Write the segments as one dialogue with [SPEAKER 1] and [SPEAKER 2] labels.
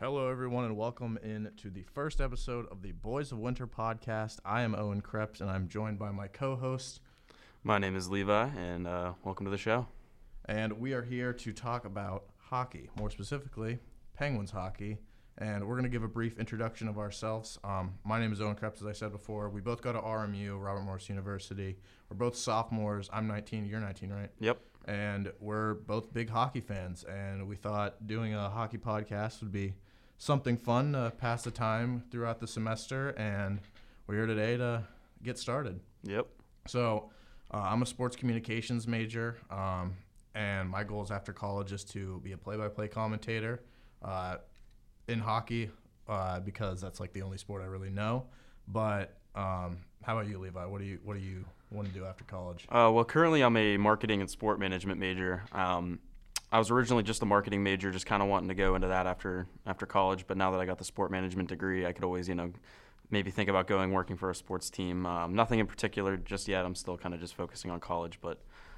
[SPEAKER 1] Hello, everyone, and welcome in to the first episode of the Boys of Winter podcast. I am Owen Krebs, and I'm joined by my co-host.
[SPEAKER 2] My name is Levi, and welcome to the show.
[SPEAKER 1] And we are here to talk about hockey, more specifically, Penguins hockey. And we're going to give a brief introduction of ourselves. My name is Owen Krebs, as I said before. We both go to RMU, Robert Morris University. We're both sophomores. I'm 19. You're 19, right?
[SPEAKER 2] Yep.
[SPEAKER 1] And we're both big hockey fans. And we thought doing a hockey podcast would be something fun to pass the time throughout the semester. And we're here today to get started.
[SPEAKER 2] Yep.
[SPEAKER 1] So I'm a sports communications major. And my goals after college is to be a play-by-play commentator in hockey because that's like the only sport I really know. But how about you, Levi? What do you want to do after college?
[SPEAKER 2] Well, currently I'm a marketing and sport management major. I was originally just a marketing major, just kind of wanting to go into that after college. But now that I got the sport management degree, I could always, maybe think about working for a sports team. Nothing in particular just yet. I'm still kind of just focusing on college, but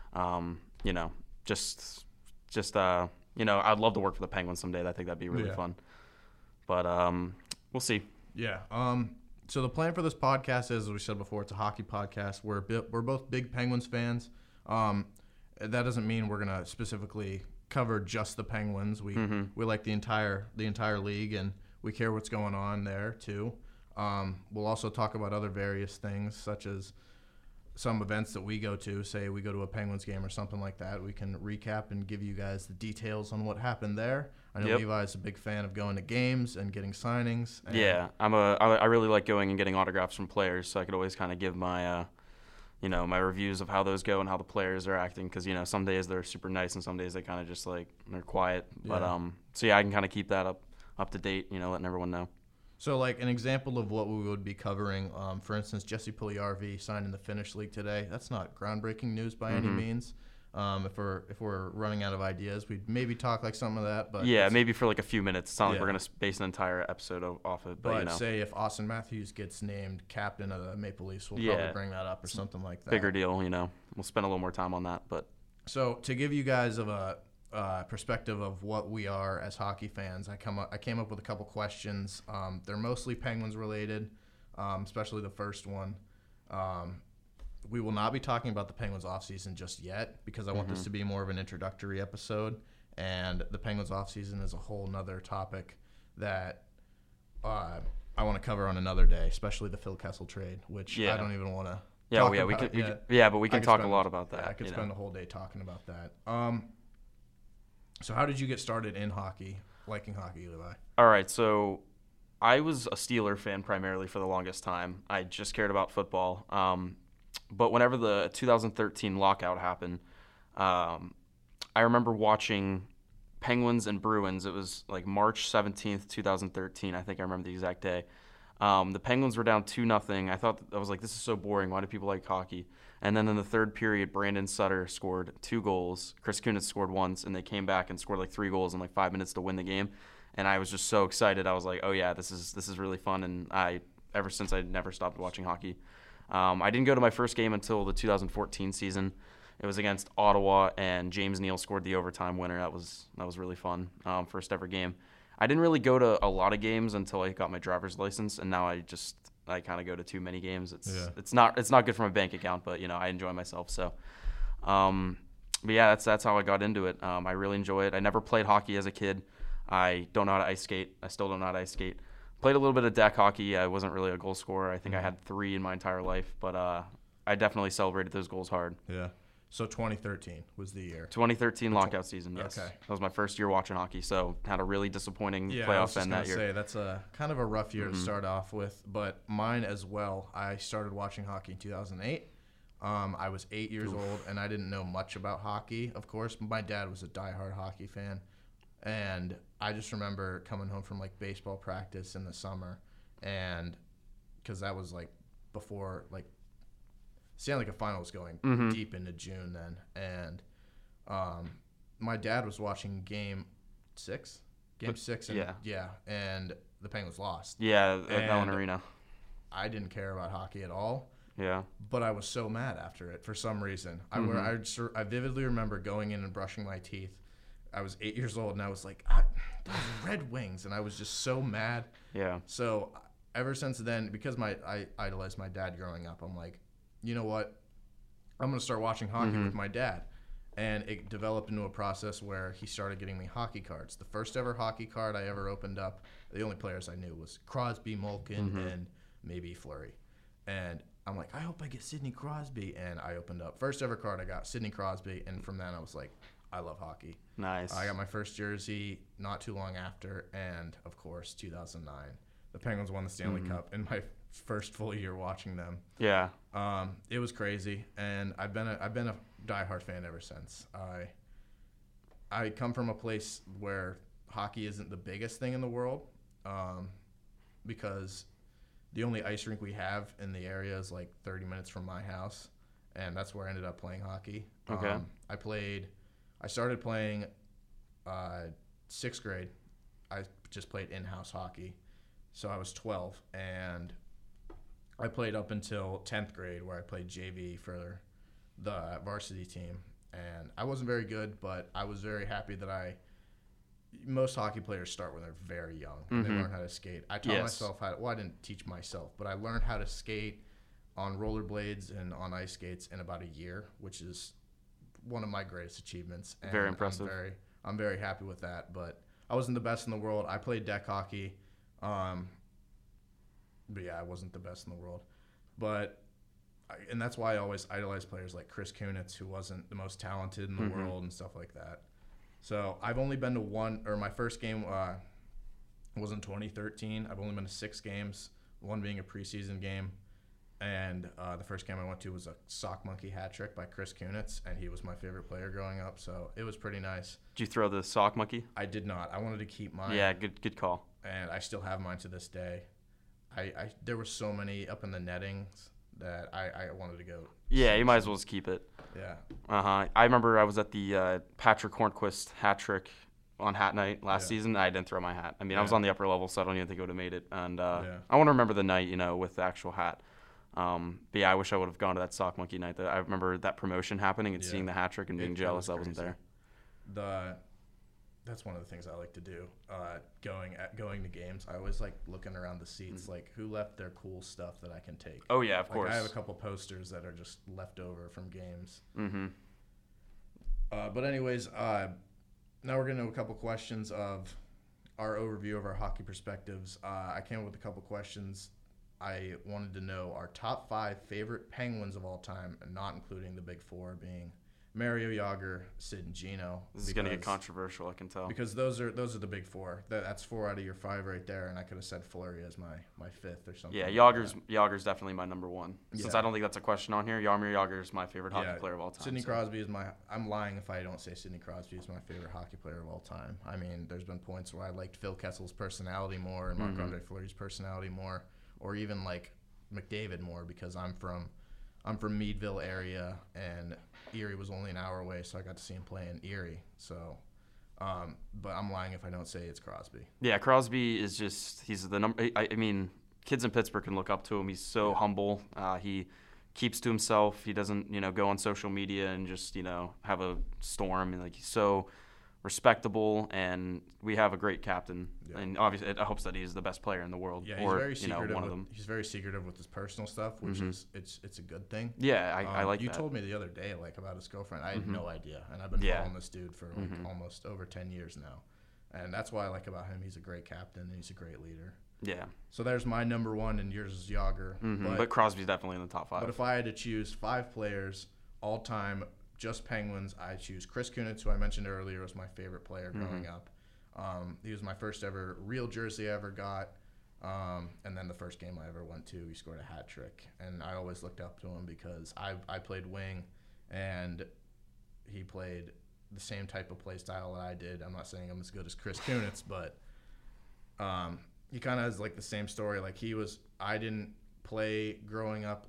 [SPEAKER 2] I'd love to work for the Penguins someday. I think that'd be really fun. But we'll see.
[SPEAKER 1] Yeah. So the plan for this podcast is, as we said before, it's a hockey podcast. We're both big Penguins fans. That doesn't mean we're gonna specifically cover just the Penguins. We like the entire league, and we care what's going on there too. We'll also talk about other various things, such as some events that we go to. Say we go to a Penguins game or something like that. We can recap and give you guys the details on what happened there. I know Levi's a big fan of going to games and getting signings.
[SPEAKER 2] Yeah, I really like going and getting autographs from players, so I could always kind of give my my reviews of how those go and how the players are acting, because some days they're super nice and some days they kind of just they're quiet. But I can kind of keep that up to date, letting everyone know.
[SPEAKER 1] So, like, an example of what we would be covering, for instance, Jesse Puljujarvi signed in the Finnish league today. That's not groundbreaking news by any means. If we're running out of ideas, we'd maybe talk like some of that. But
[SPEAKER 2] yeah, maybe for like a few minutes. It's not like we're going to base an entire episode off it.
[SPEAKER 1] But say if Austin Matthews gets named captain of the Maple Leafs, we'll probably bring that up or something like that.
[SPEAKER 2] Bigger deal, We'll spend a little more time on that. But
[SPEAKER 1] so to give you guys a perspective of what we are as hockey fans, I came up with a couple questions. They're mostly Penguins related, especially the first one. We will not be talking about the Penguins offseason just yet because I want this to be more of an introductory episode, and the Penguins offseason is a whole nother topic that I want to cover on another day, especially the Phil Kessel trade, which I don't even want to talk about.
[SPEAKER 2] But we can talk a lot about that.
[SPEAKER 1] I could spend a whole day talking about that. So how did you get started in hockey, liking hockey, Levi?
[SPEAKER 2] All right, so I was a Steeler fan primarily for the longest time. I just cared about football. But whenever the 2013 lockout happened, I remember watching Penguins and Bruins. It was like March 17th, 2013. I think I remember the exact day. The Penguins were down 2-0. I was like, this is so boring. Why do people like hockey? And then in the third period, Brandon Sutter scored 2 goals. Chris Kunitz scored once, and they came back and scored like 3 goals in like 5 minutes to win the game. And I was just so excited. I was like, oh yeah, this is really fun. And ever since I never stopped watching hockey. I didn't go to my first game until the 2014 season. It was against Ottawa, and James Neal scored the overtime winner. That was really fun. First ever game. I didn't really go to a lot of games until I got my driver's license, and now I kind of go to too many games. It's not good for my bank account, but I enjoy myself. So, but yeah, that's how I got into it. I really enjoy it. I never played hockey as a kid. I don't know how to ice skate. I still don't know how to ice skate. Played a little bit of deck hockey. I wasn't really a goal scorer. I think I had 3 in my entire life, but I definitely celebrated those goals hard.
[SPEAKER 1] Yeah. So 2013 was the year.
[SPEAKER 2] 2013 lockout season, yes.
[SPEAKER 1] Okay.
[SPEAKER 2] That was my first year watching hockey, so had a really disappointing
[SPEAKER 1] playoff end that year. I was just going to say, that's a kind of a rough year to start off with, but mine as well. I started watching hockey in 2008. I was 8 years old, and I didn't know much about hockey, of course. My dad was a diehard hockey fan, and I just remember coming home from, like, baseball practice in the summer, and because that was, like, before, like, Stanley Cup Final was going deep into June then, and my dad was watching Game 6, and the Penguins lost.
[SPEAKER 2] Yeah, at Mellon Arena.
[SPEAKER 1] I didn't care about hockey at all.
[SPEAKER 2] Yeah.
[SPEAKER 1] But I was so mad after it for some reason. I vividly remember going in and brushing my teeth I was 8 years old, and I was like, those Red Wings, and I was just so mad.
[SPEAKER 2] Yeah.
[SPEAKER 1] So ever since then, because I idolized my dad growing up, I'm like, you know what? I'm going to start watching hockey with my dad. And it developed into a process where he started getting me hockey cards. The first ever hockey card I ever opened up, the only players I knew was Crosby, Malkin, and maybe Fleury. And I'm like, I hope I get Sidney Crosby. And I opened up. First ever card I got, Sidney Crosby. And from then I was like, I love hockey.
[SPEAKER 2] Nice.
[SPEAKER 1] I got my first jersey not too long after. And, of course, 2009. The Penguins won the Stanley Cup in my first full year watching them.
[SPEAKER 2] Yeah.
[SPEAKER 1] It was crazy, and I've been a diehard fan ever since. I come from a place where hockey isn't the biggest thing in the world, because the only ice rink we have in the area is like 30 minutes from my house, and that's where I ended up playing hockey.
[SPEAKER 2] Okay.
[SPEAKER 1] I started playing 6th grade. I just played in-house hockey. So I was 12, and I played up until 10th grade, where I played JV for the varsity team. And I wasn't very good, but I was very happy that most hockey players start when they're very young, and they learn how to skate. I taught myself I didn't teach myself, but I learned how to skate on rollerblades and on ice skates in about a year, which is one of my greatest achievements. And
[SPEAKER 2] very impressive.
[SPEAKER 1] I'm very happy with that, but I wasn't the best in the world. I played deck hockey. But yeah, I wasn't the best in the world. And that's why I always idolize players like Chris Kunitz, who wasn't the most talented in the world and stuff like that. So I've only been to my first game was in 2013. I've only been to 6 games, one being a preseason game. And the first game I went to was a sock monkey hat trick by Chris Kunitz, and he was my favorite player growing up, so it was pretty nice.
[SPEAKER 2] Did you throw the sock monkey?
[SPEAKER 1] I did not. I wanted to keep mine.
[SPEAKER 2] Yeah, good call.
[SPEAKER 1] And I still have mine to this day. There were so many up in the nettings that I wanted to go.
[SPEAKER 2] Yeah, you might as well just keep it.
[SPEAKER 1] Yeah.
[SPEAKER 2] I remember I was at the Patrick Hornquist hat trick on hat night last season. I didn't throw my hat. I mean, I was on the upper level, so I don't even think I would have made it. And I want to remember the night, with the actual hat. But yeah, I wish I would have gone to that sock monkey night. I remember that promotion happening and seeing the hat trick and being jealous I wasn't there.
[SPEAKER 1] That's one of the things I like to do. Going to games, I always like looking around the seats, like who left their cool stuff that I can take.
[SPEAKER 2] Oh yeah, of course.
[SPEAKER 1] I have a couple posters that are just left over from games.
[SPEAKER 2] Mm-hmm.
[SPEAKER 1] But anyways, now we're getting to a couple questions of our overview of our hockey perspectives. I came up with a couple questions. I wanted to know our top 5 favorite Penguins of all time, and not including the big 4 being Mario, Jágr, Sid, and Gino.
[SPEAKER 2] This is going to get controversial, I can tell.
[SPEAKER 1] Because those are the big 4. That's 4 out of your 5 right there, and I could have said Fleury as my 5th or something.
[SPEAKER 2] Yeah, Jágr's definitely my number 1. Since I don't think that's a question on here, Jaromir Jágr is my favorite hockey player of all time.
[SPEAKER 1] Sidney Crosby is I'm lying if I don't say Sidney Crosby is my favorite hockey player of all time. I mean, there's been points where I liked Phil Kessel's personality more and Marc-Andre Fleury's personality more, or even like McDavid more, because I'm from Meadville area, and Erie was only an hour away, so I got to see him play in Erie. So, but I'm lying if I don't say it's Crosby.
[SPEAKER 2] Yeah, Crosby is he's the number. I mean, kids in Pittsburgh can look up to him. He's so humble. He keeps to himself. He doesn't, go on social media and just, have a storm. And he's so respectable, and we have a great captain. Yeah. And obviously, it helps that he's the best player in the world.
[SPEAKER 1] Yeah, he's very secretive. One of them. He's very secretive with his personal stuff, which is it's a good thing.
[SPEAKER 2] Yeah, I like that.
[SPEAKER 1] You told me the other day about his girlfriend. I had no idea, and I've been following this dude for almost over 10 years now, and that's what I like about him. He's a great captain, and he's a great leader.
[SPEAKER 2] Yeah.
[SPEAKER 1] So there's my number 1, and yours is Jágr.
[SPEAKER 2] But Crosby's definitely in the top 5.
[SPEAKER 1] But if I had to choose 5 players all time, just Penguins, I choose Chris Kunitz, who I mentioned earlier was my favorite player growing up. He was my first ever real jersey I ever got. And then the first game I ever went to, he scored a hat trick. And I always looked up to him because I played wing, and he played the same type of play style that I did. I'm not saying I'm as good as Chris Kunitz, but he kind of has the same story. I didn't play growing up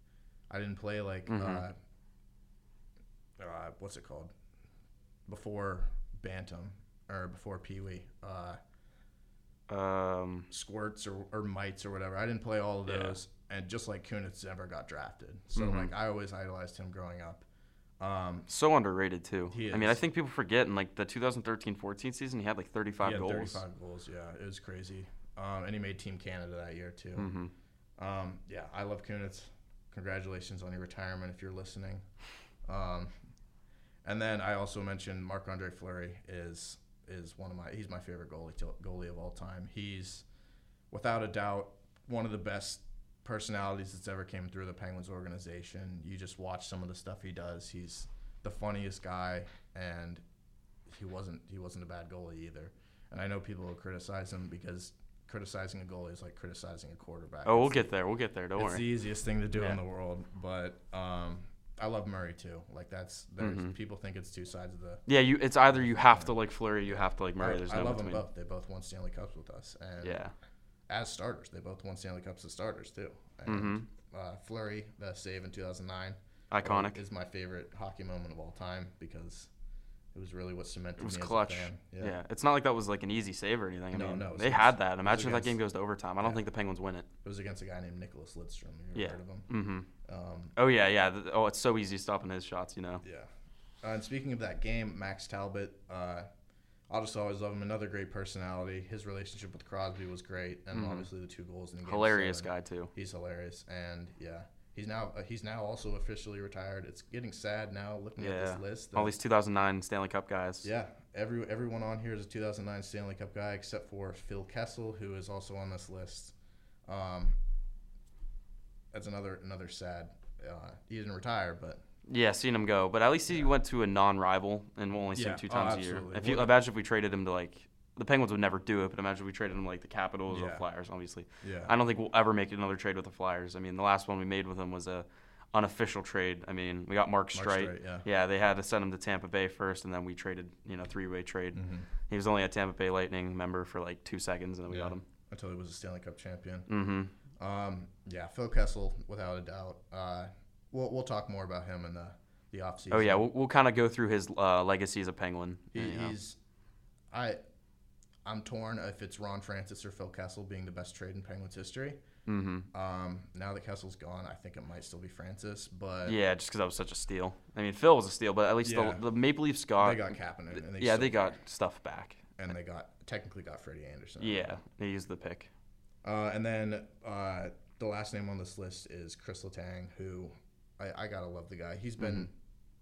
[SPEAKER 1] what's it called? Before Bantam or before Pee Wee. Squirts or mites or whatever. I didn't play all of those, and just like Kunitz never got drafted. So I always idolized him growing up.
[SPEAKER 2] So underrated too.
[SPEAKER 1] He
[SPEAKER 2] I mean, I
[SPEAKER 1] is.
[SPEAKER 2] think people forget in like the 2013-14 season, he had like 35
[SPEAKER 1] He had
[SPEAKER 2] goals.
[SPEAKER 1] 35 goals. Yeah, it was crazy. And he made Team Canada that year too.
[SPEAKER 2] Mm-hmm.
[SPEAKER 1] Yeah, I love Kunitz. Congratulations on your retirement if you're listening. And then I also mentioned Marc-Andre Fleury is he's my favorite goalie of all time. He's without a doubt one of the best personalities that's ever came through the Penguins organization. You just watch some of the stuff he does. He's the funniest guy, and he wasn't a bad goalie either. And I know people will criticize him because criticizing a goalie is like criticizing a quarterback.
[SPEAKER 2] Oh, we'll get there. Don't
[SPEAKER 1] It's
[SPEAKER 2] worry.
[SPEAKER 1] the easiest thing to do in the world, but I love Murray too. Like there's people think it's two sides of the.
[SPEAKER 2] Yeah, it's either you have to like Fleury, you have to like Murray. There's no
[SPEAKER 1] I love
[SPEAKER 2] between.
[SPEAKER 1] them both. They both won Stanley Cups with us, and
[SPEAKER 2] Yeah.
[SPEAKER 1] as starters, they both won Stanley Cups as starters too. And Fleury, the save in 2009,
[SPEAKER 2] Iconic.
[SPEAKER 1] is my favorite hockey moment of all time because it was really what cemented
[SPEAKER 2] It was
[SPEAKER 1] me
[SPEAKER 2] clutch.
[SPEAKER 1] as a fan.
[SPEAKER 2] Yeah, it's not like that was like an easy save or anything. I mean,
[SPEAKER 1] no, it was
[SPEAKER 2] they
[SPEAKER 1] against-
[SPEAKER 2] had that.
[SPEAKER 1] it was
[SPEAKER 2] Imagine if that
[SPEAKER 1] against-
[SPEAKER 2] game goes to overtime. I don't think the Penguins win it.
[SPEAKER 1] It was against a guy named Nicholas Lidstrom. Have you
[SPEAKER 2] Yeah.
[SPEAKER 1] ever heard of him?
[SPEAKER 2] Mm-hmm. Oh yeah. It's so easy stopping his shots.
[SPEAKER 1] Yeah. And speaking of that game, Max Talbot, I'll just always love him. Another great personality. His relationship with Crosby was great, and obviously the 2 goals in the game.
[SPEAKER 2] Hilarious guy too.
[SPEAKER 1] He's hilarious, and yeah, he's now also officially retired. It's getting sad now looking at this list.
[SPEAKER 2] All these 2009 Stanley Cup guys.
[SPEAKER 1] Yeah, everyone on here is a 2009 Stanley Cup guy except for Phil Kessel, who is also on this list. That's another sad. He didn't retire, but.
[SPEAKER 2] Yeah, seen him go, but at least he went to a non-rival and we'll only see him 2 times a year.
[SPEAKER 1] absolutely.
[SPEAKER 2] Imagine if we traded him to like the Penguins would never do it, but imagine if we traded him to like the Capitals or
[SPEAKER 1] Yeah.
[SPEAKER 2] Flyers. Obviously,
[SPEAKER 1] Yeah.
[SPEAKER 2] I don't think we'll ever make another trade with the Flyers. I mean, the last one we made with him was a unofficial trade. I mean, we got Mark Streit.
[SPEAKER 1] Yeah.
[SPEAKER 2] They had to send him to Tampa Bay first, and then we traded 3-way trade.
[SPEAKER 1] Mm-hmm.
[SPEAKER 2] He was only a Tampa Bay Lightning member for like 2 seconds, and then we got him
[SPEAKER 1] until he was a Stanley Cup champion.
[SPEAKER 2] Mm-hmm.
[SPEAKER 1] Yeah, Phil Kessel, without a doubt. We'll talk more about him in the offseason.
[SPEAKER 2] Oh yeah, we'll kind of go through his legacy as a Penguin.
[SPEAKER 1] I'm torn if it's Ron Francis or Phil Kessel being the best trade in Penguins history.
[SPEAKER 2] Mm-hmm.
[SPEAKER 1] Now that Kessel's gone, I think it might still be Francis, but
[SPEAKER 2] yeah, just because that was such a steal. I mean, Phil was a steal, but at least the Maple Leafs got
[SPEAKER 1] they got Kapanen, and
[SPEAKER 2] they got stuff back,
[SPEAKER 1] and they technically got Freddie Anderson.
[SPEAKER 2] Yeah, they used the pick.
[SPEAKER 1] And then the last name on this list is Chris Letang, who I gotta love the guy. He's been.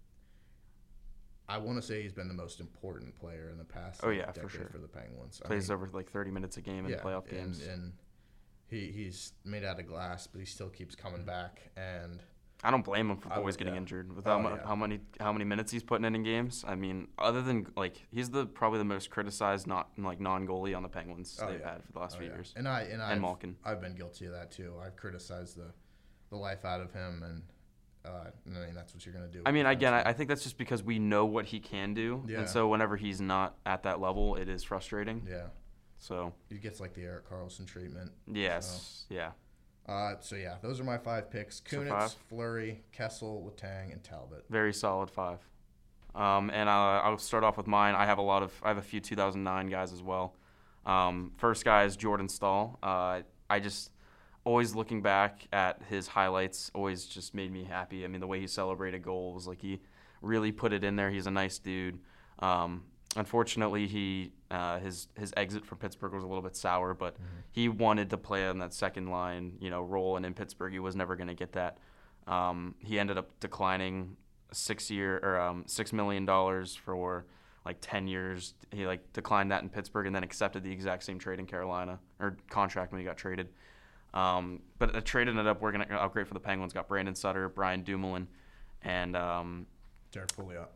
[SPEAKER 1] I want to say he's been the most important player in the past decade
[SPEAKER 2] for sure.
[SPEAKER 1] for the Penguins.
[SPEAKER 2] Plays over like 30 minutes a game in playoff games.
[SPEAKER 1] And he's made out of glass, but he still keeps coming back. And
[SPEAKER 2] I don't blame him for always getting injured. With how many minutes he's putting in games. I mean, other than like he's probably the most criticized non-goalie on the Penguins they've had for the last few years.
[SPEAKER 1] And
[SPEAKER 2] Malkin.
[SPEAKER 1] I've been guilty of that too. I've criticized the life out of him, and I mean that's what you're gonna do.
[SPEAKER 2] I mean, again, I think that's just because we know what he can do, and so whenever he's not at that level, it is frustrating.
[SPEAKER 1] Yeah.
[SPEAKER 2] So
[SPEAKER 1] he gets like the Erik Karlsson treatment.
[SPEAKER 2] Yes. So. Yeah.
[SPEAKER 1] So those are my 5 picks: Kunitz, Fleury, Kessel, Letang, and Talbot.
[SPEAKER 2] Very solid 5. And I'll start off with mine. I have a few 2009 guys as well. First guy is Jordan Staal. I just always looking back at his highlights always just made me happy. I mean, the way he celebrated goals, like he really put it in there. He's a nice dude. Unfortunately, his exit from Pittsburgh was a little bit sour, but he wanted to play on that second line, role, and in Pittsburgh he was never going to get that. He ended up declining $6 million for like 10 years. He declined that in Pittsburgh and then accepted the exact same trade in Carolina or contract when he got traded. But the trade ended up working out great for the Penguins. Got Brandon Sutter, Brian Dumoulin, and
[SPEAKER 1] Derek Pouliot.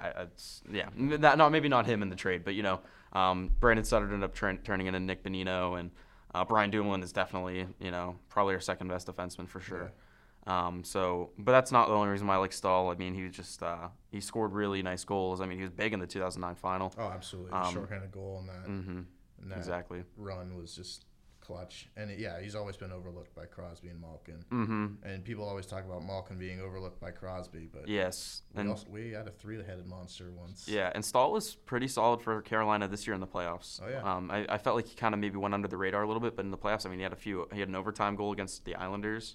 [SPEAKER 2] Maybe not him in the trade, but Brandon Sutter ended up turning into Nick Bonino, and Brian Dumoulin is definitely probably our second best defenseman for sure. Yeah. But that's not the only reason why I like Staal. I mean, he was just he scored really nice goals. I mean, he was big in the 2009 final.
[SPEAKER 1] Oh, absolutely! The shorthanded goal in that.
[SPEAKER 2] Mm-hmm. That
[SPEAKER 1] exactly. Run was just clutch, and he's always been overlooked by Crosby and Malkin.
[SPEAKER 2] Mm-hmm.
[SPEAKER 1] And people always talk about Malkin being overlooked by Crosby, but
[SPEAKER 2] yes,
[SPEAKER 1] we had a 3-headed monster once.
[SPEAKER 2] Yeah, and Staal was pretty solid for Carolina this year in the playoffs.
[SPEAKER 1] Oh yeah.
[SPEAKER 2] I felt like he kind of maybe went under the radar a little bit, but in the playoffs, I mean, he had an overtime goal against the Islanders.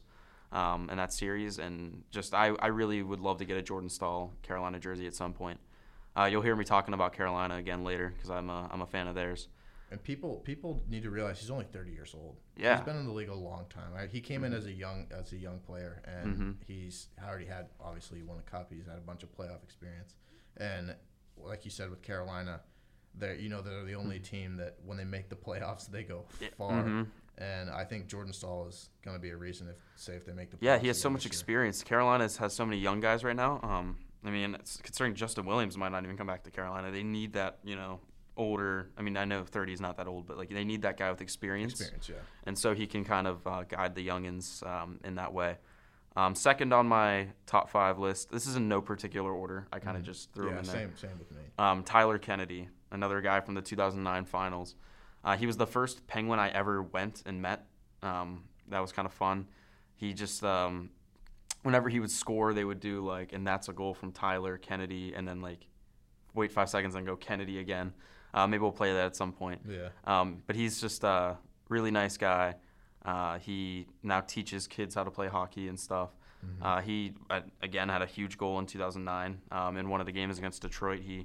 [SPEAKER 2] in that series. And just I really would love to get a Jordan Staal Carolina jersey at some point. You'll hear me talking about Carolina again later because I'm a fan of theirs.
[SPEAKER 1] And people need to realize he's only 30 years old.
[SPEAKER 2] Yeah.
[SPEAKER 1] He's been in the league a long time. Right? He came in as a young player, and he's already had, obviously, he won a cup. He's had a bunch of playoff experience. And like you said with Carolina, they're the only team that when they make the playoffs, they go far. And I think Jordan Staal is going to be a reason if they make the playoffs.
[SPEAKER 2] Yeah, he has so much experience. Carolina has so many young guys right now. I mean, considering Justin Williams might not even come back to Carolina, they need that, older. I mean, I know 30 is not that old, but like they need that guy with experience.
[SPEAKER 1] Yeah.
[SPEAKER 2] And so he can kind of guide the youngins in that way. Second on my top 5 list, this is in no particular order. I kind of just threw him in there.
[SPEAKER 1] Same with me.
[SPEAKER 2] Tyler Kennedy, another guy from the 2009 finals. He was the first Penguin I ever went and met. That was kind of fun. He just, whenever he would score, they would do like, and that's a goal from Tyler Kennedy, and then like wait 5 seconds and go Kennedy again. Maybe we'll play that at some point.
[SPEAKER 1] Yeah.
[SPEAKER 2] But he's just a really nice guy. He now teaches kids how to play hockey and stuff. He, again, had a huge goal in 2009. In one of the games against Detroit, he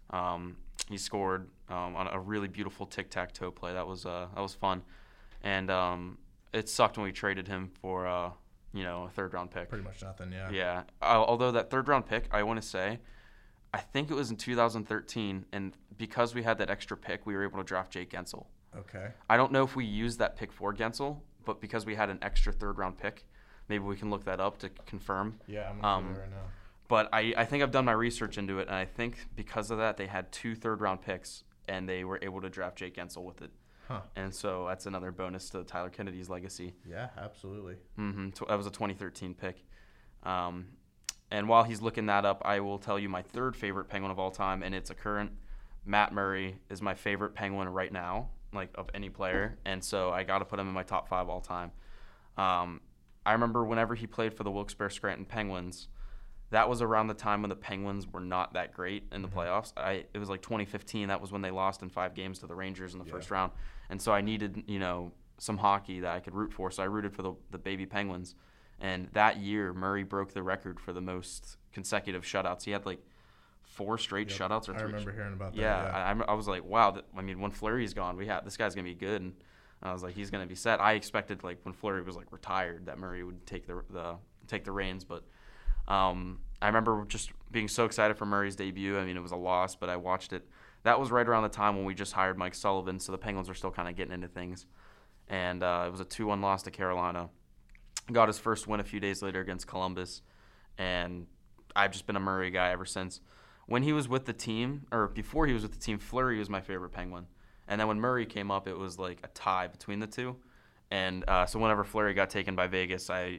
[SPEAKER 2] scored on a really beautiful tic-tac-toe play. That was fun. And it sucked when we traded him for a third-round pick.
[SPEAKER 1] Pretty much nothing, yeah.
[SPEAKER 2] Yeah. Although that third-round pick, I want to say, I think it was in 2013, and because we had that extra pick, we were able to draft Jake Gensel.
[SPEAKER 1] Okay.
[SPEAKER 2] I don't know if we used that pick for Gensel, but because we had an extra third-round pick, maybe we can look that up to confirm.
[SPEAKER 1] Yeah, I'm looking right now.
[SPEAKER 2] But I think I've done my research into it, and I think because of that, they had 2 third-round picks, and they were able to draft Jake Gensel with it.
[SPEAKER 1] Huh.
[SPEAKER 2] And so that's another bonus to Tyler Kennedy's legacy.
[SPEAKER 1] Yeah, absolutely.
[SPEAKER 2] That was a 2013 pick. And while he's looking that up, I will tell you my third favorite Penguin of all time, and it's a current. Matt Murray is my favorite Penguin right now, like of any player, and so I got to put him in my top 5 all time. I remember whenever he played for the Wilkes-Barre Scranton Penguins, that was around the time when the Penguins were not that great in the playoffs. It was like 2015. That was when they lost in 5 games to the Rangers in the first round, and so I needed some hockey that I could root for. So I rooted for the baby Penguins. And that year, Murray broke the record for the most consecutive shutouts. He had like 4 straight shutouts or 3.
[SPEAKER 1] I remember hearing about that.
[SPEAKER 2] Yeah. I was like, wow. When Fleury's gone, this guy's gonna be good. And I was like, he's gonna be set. I expected like when Fleury was like retired that Murray would take the reins. But I remember just being so excited for Murray's debut. I mean, it was a loss, but I watched it. That was right around the time when we just hired Mike Sullivan, so the Penguins were still kind of getting into things. And it was a 2-1 loss to Carolina. Got his first win a few days later against Columbus, and I've just been a Murray guy ever since. When he was with the team, or before he was with the team, Fleury was my favorite Penguin. And then when Murray came up, it was like a tie between the two. And so whenever Fleury got taken by Vegas, I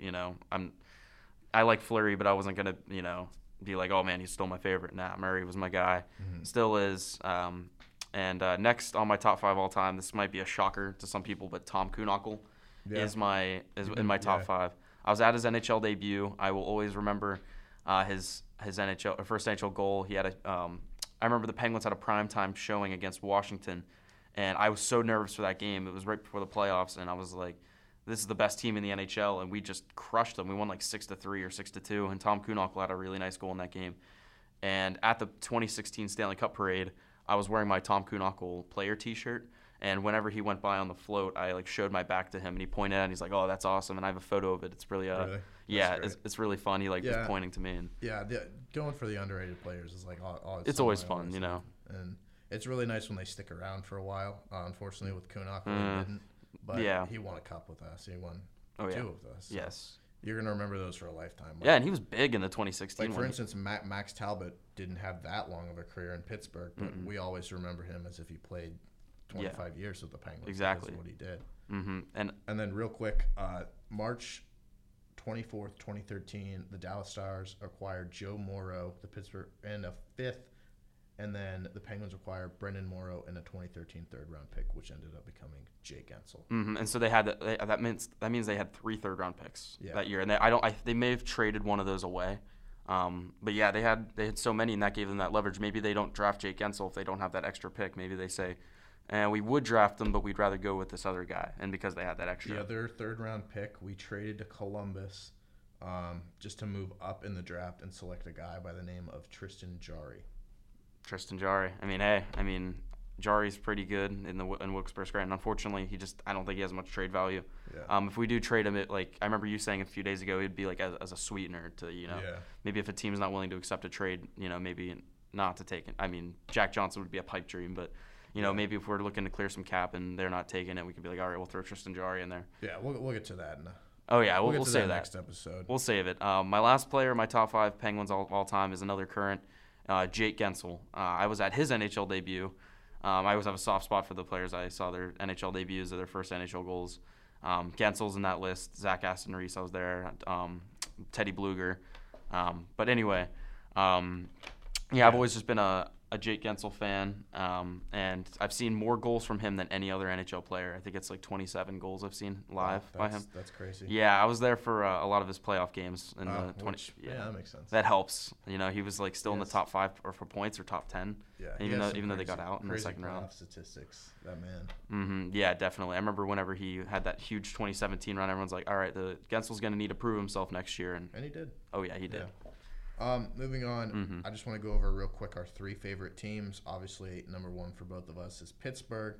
[SPEAKER 2] like Fleury, but I wasn't gonna be like, oh man, he's still my favorite. Nah, Murray was my guy, still is. And next on my top 5 all time, this might be a shocker to some people, but Tom Kuhnhackl. Is in my top 5. I was at his NHL debut. I will always remember his first NHL goal. He had I remember the Penguins had a primetime showing against Washington, and I was so nervous for that game. It was right before the playoffs, and I was like, this is the best team in the NHL, and we just crushed them. We won like 6-3 or 6-2, and Tom Kuhnhackl had a really nice goal in that game. And at the 2016 Stanley Cup parade, I was wearing my Tom Kuhnhackl player T-shirt. And whenever he went by on the float, I like showed my back to him, and he pointed at it, and he's like, "Oh, that's awesome!" And I have a photo of it. It's really, it's really fun. He was pointing to me. And
[SPEAKER 1] going for the underrated players is like,
[SPEAKER 2] it's always fun,
[SPEAKER 1] And it's really nice when they stick around for a while. Unfortunately, with Kuhnhackl, he didn't. But he won a cup with us. He won 2 with us. So
[SPEAKER 2] yes.
[SPEAKER 1] You're gonna remember those for a lifetime.
[SPEAKER 2] Yeah, and he was big in the 2016
[SPEAKER 1] one. For instance, Max Talbot didn't have that long of a career in Pittsburgh, but we always remember him as if he played 25 years with the Penguins.
[SPEAKER 2] Exactly.
[SPEAKER 1] That's what he did.
[SPEAKER 2] And
[SPEAKER 1] then real quick, March 24th, 2013, the Dallas Stars acquired Joe Morrow, the Pittsburgh, and a 5th, and then the Penguins acquired Brendan Morrow and a 2013 third-round pick, which ended up becoming Jake Gensel.
[SPEAKER 2] And so they had that means they had 3 third-round picks that year, and they may have traded one of those away. But yeah, they had so many, and that gave them that leverage. Maybe they don't draft Jake Gensel if they don't have that extra pick. Maybe they say, and we would draft them, but we'd rather go with this other guy. And because they had that extra.
[SPEAKER 1] The other third-round pick, we traded to Columbus just to move up in the draft and select a guy by the name of Tristan Jarry.
[SPEAKER 2] Tristan Jarry. Jari's pretty good in Wilkes-Barre Scranton. Unfortunately, I don't think he has much trade value.
[SPEAKER 1] Yeah.
[SPEAKER 2] If we do trade him, I remember you saying a few days ago, it'd be like as a sweetener to, maybe if a team's not willing to accept a trade, maybe not to take it. Jack Johnson would be a pipe dream, but maybe if we're looking to clear some cap and they're not taking it, we could be like, all right, we'll throw Tristan Jarry in there.
[SPEAKER 1] Yeah, we'll get to that.
[SPEAKER 2] We'll save that
[SPEAKER 1] next episode.
[SPEAKER 2] We'll save it. My last player, my top 5 Penguins all time, is another current, Jake Gensel. I was at his NHL debut. I always have a soft spot for the players I saw their NHL debuts or their first NHL goals. Gensel's in that list. Zach Aston Reese, I was there. Teddy Bluger. But anyway, I've always just been a Jake Gensel fan, and I've seen more goals from him than any other NHL player. I think it's like 27 goals I've seen live by him.
[SPEAKER 1] That's crazy.
[SPEAKER 2] Yeah, I was there for a lot of his playoff games in the 20.
[SPEAKER 1] Yeah, that makes sense.
[SPEAKER 2] That helps. He was still in the top 5 or for points or top 10.
[SPEAKER 1] Yeah,
[SPEAKER 2] even though they got out in the second round.
[SPEAKER 1] Statistics, that man.
[SPEAKER 2] Mm-hmm. Yeah, definitely. I remember whenever he had that huge 2017 run, everyone's like, "All right, the Gensel's going to need to prove himself next year," and
[SPEAKER 1] he did.
[SPEAKER 2] Oh yeah, he did.
[SPEAKER 1] Moving on, I just want to go over real quick our 3 favorite teams. Obviously, number 1 for both of us is Pittsburgh.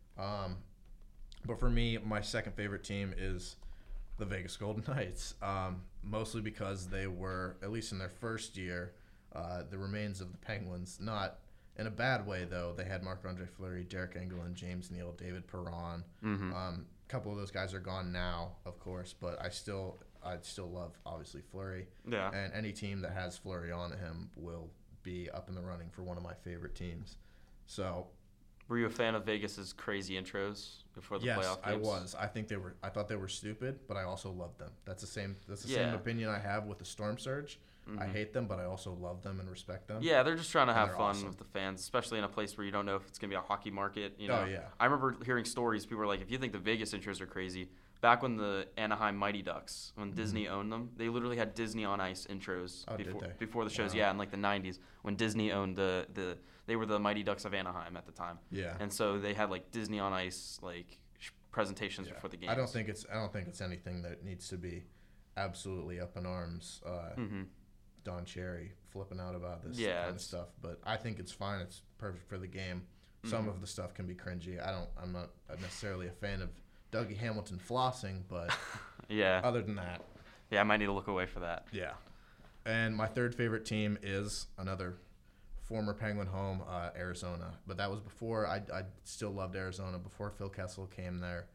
[SPEAKER 1] But for me, my second favorite team is the Vegas Golden Knights, mostly because they were, at least in their first year, the remains of the Penguins. Not in a bad way, though. They had Marc-Andre Fleury, Derek Engelland, James Neal, David Perron. A couple of those guys are gone now, of course, but I'd still love, obviously, Fleury.
[SPEAKER 2] Yeah.
[SPEAKER 1] And any team that has Fleury on him will be up in the running for one of my favorite teams. So,
[SPEAKER 2] were you a fan of Vegas's crazy intros before the playoff games?
[SPEAKER 1] Yes, I was. I thought they were stupid, but I also loved them. That's the same opinion I have with the Storm Surge. I hate them, but I also love them and respect them.
[SPEAKER 2] Yeah, they're just trying to have fun with the fans, especially in a place where you don't know if it's going to be a hockey market.
[SPEAKER 1] Oh, yeah.
[SPEAKER 2] I remember hearing stories. People were like, if you think the Vegas intros are crazy, back when the Anaheim Mighty Ducks, when Disney owned them, they literally had Disney on Ice intros before the shows. Wow. Yeah, in the 90s when Disney owned they were the Mighty Ducks of Anaheim at the time.
[SPEAKER 1] Yeah.
[SPEAKER 2] And so they had Disney on Ice presentations before the games.
[SPEAKER 1] I don't think it's anything that needs to be absolutely up in arms. Don Cherry flipping out about this kind of stuff, but I think it's fine. It's perfect for the game. Some of the stuff can be cringy. I'm not necessarily a fan of Dougie Hamilton flossing, but
[SPEAKER 2] yeah.
[SPEAKER 1] Other than that,
[SPEAKER 2] yeah, I might need to look away for that.
[SPEAKER 1] Yeah. And my third favorite team is another former Penguin home, Arizona. But that was before I still loved Arizona before Phil Kessel came there,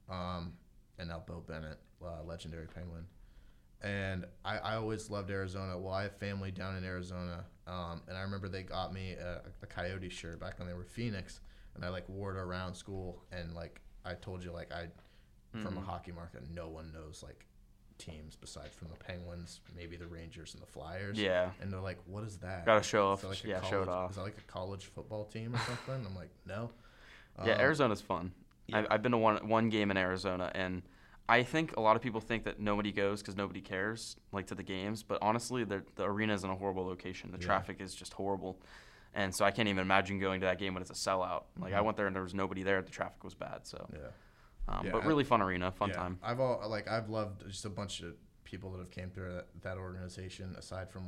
[SPEAKER 1] and now Bill Bennett, legendary Penguin. And I always loved Arizona. Well, I have family down in Arizona, and I remember they got me a Coyote shirt back when they were Phoenix, and I wore it around school. And I told you, from a hockey market, no one knows teams besides from the Penguins, maybe the Rangers and the Flyers.
[SPEAKER 2] Yeah.
[SPEAKER 1] And they're like, "What is that?"
[SPEAKER 2] Gotta show off.
[SPEAKER 1] Show it off. Is that like a college football team or something? I'm like, no.
[SPEAKER 2] Yeah, Arizona's fun. Yeah. I've been to one game in Arizona, and I think a lot of people think that nobody goes because nobody cares, to the games. But honestly, the arena is in a horrible location. The traffic is just horrible. And so I can't even imagine going to that game when it's a sellout. I went there and there was nobody there. The traffic was bad. So, but really fun arena, fun time.
[SPEAKER 1] I've loved just a bunch of people that have came through that organization. Aside from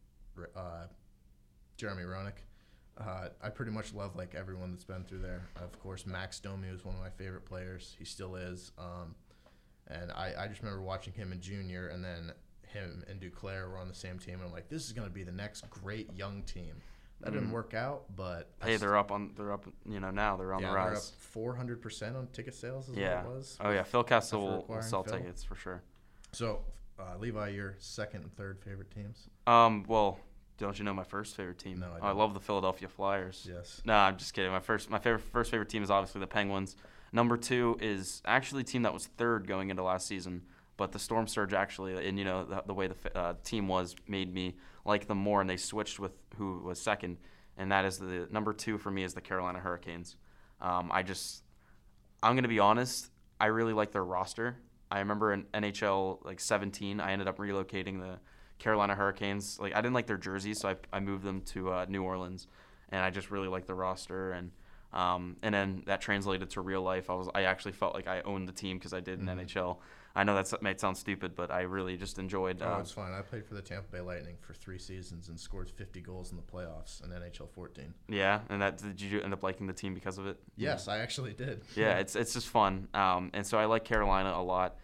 [SPEAKER 1] Jeremy Roenick, I pretty much love everyone that's been through there. Of course, Max Domi was one of my favorite players. He still is. And I just remember watching him in junior, and then him and Duclair were on the same team. And I'm like, this is going to be the next great young team. That didn't work out, but
[SPEAKER 2] hey, they're up. Now they're on the rise.
[SPEAKER 1] They're up 400% on ticket sales. Is what it was.
[SPEAKER 2] Oh yeah, Phil Kessel will sell tickets for sure.
[SPEAKER 1] So, Levi, your second and third favorite teams?
[SPEAKER 2] Well, don't you know my first favorite team?
[SPEAKER 1] No,
[SPEAKER 2] I love the Philadelphia Flyers.
[SPEAKER 1] Yes.
[SPEAKER 2] No, I'm just kidding. My first favorite team is obviously the Penguins. Number 2 is actually a team that was third going into last season, but the Storm Surge actually, and the way the team was, made me like them more, and they switched with who was second, and that is the number 2 for me is the Carolina Hurricanes. I'm going to be honest, I really like their roster. I remember in NHL 17, I ended up relocating the Carolina Hurricanes. I didn't like their jerseys, so I moved them to New Orleans, and I just really like the roster. And And then that translated to real life. I actually felt like I owned the team because I did in NHL. I know that might sound stupid, but I really just enjoyed.
[SPEAKER 1] Oh, it's fine. I played for the Tampa Bay Lightning for 3 seasons and scored 50 goals in the playoffs in NHL 14.
[SPEAKER 2] Yeah, and did you end up liking the team because of it?
[SPEAKER 1] Yes, I actually did.
[SPEAKER 2] Yeah, it's just fun. And so I like Carolina a lot.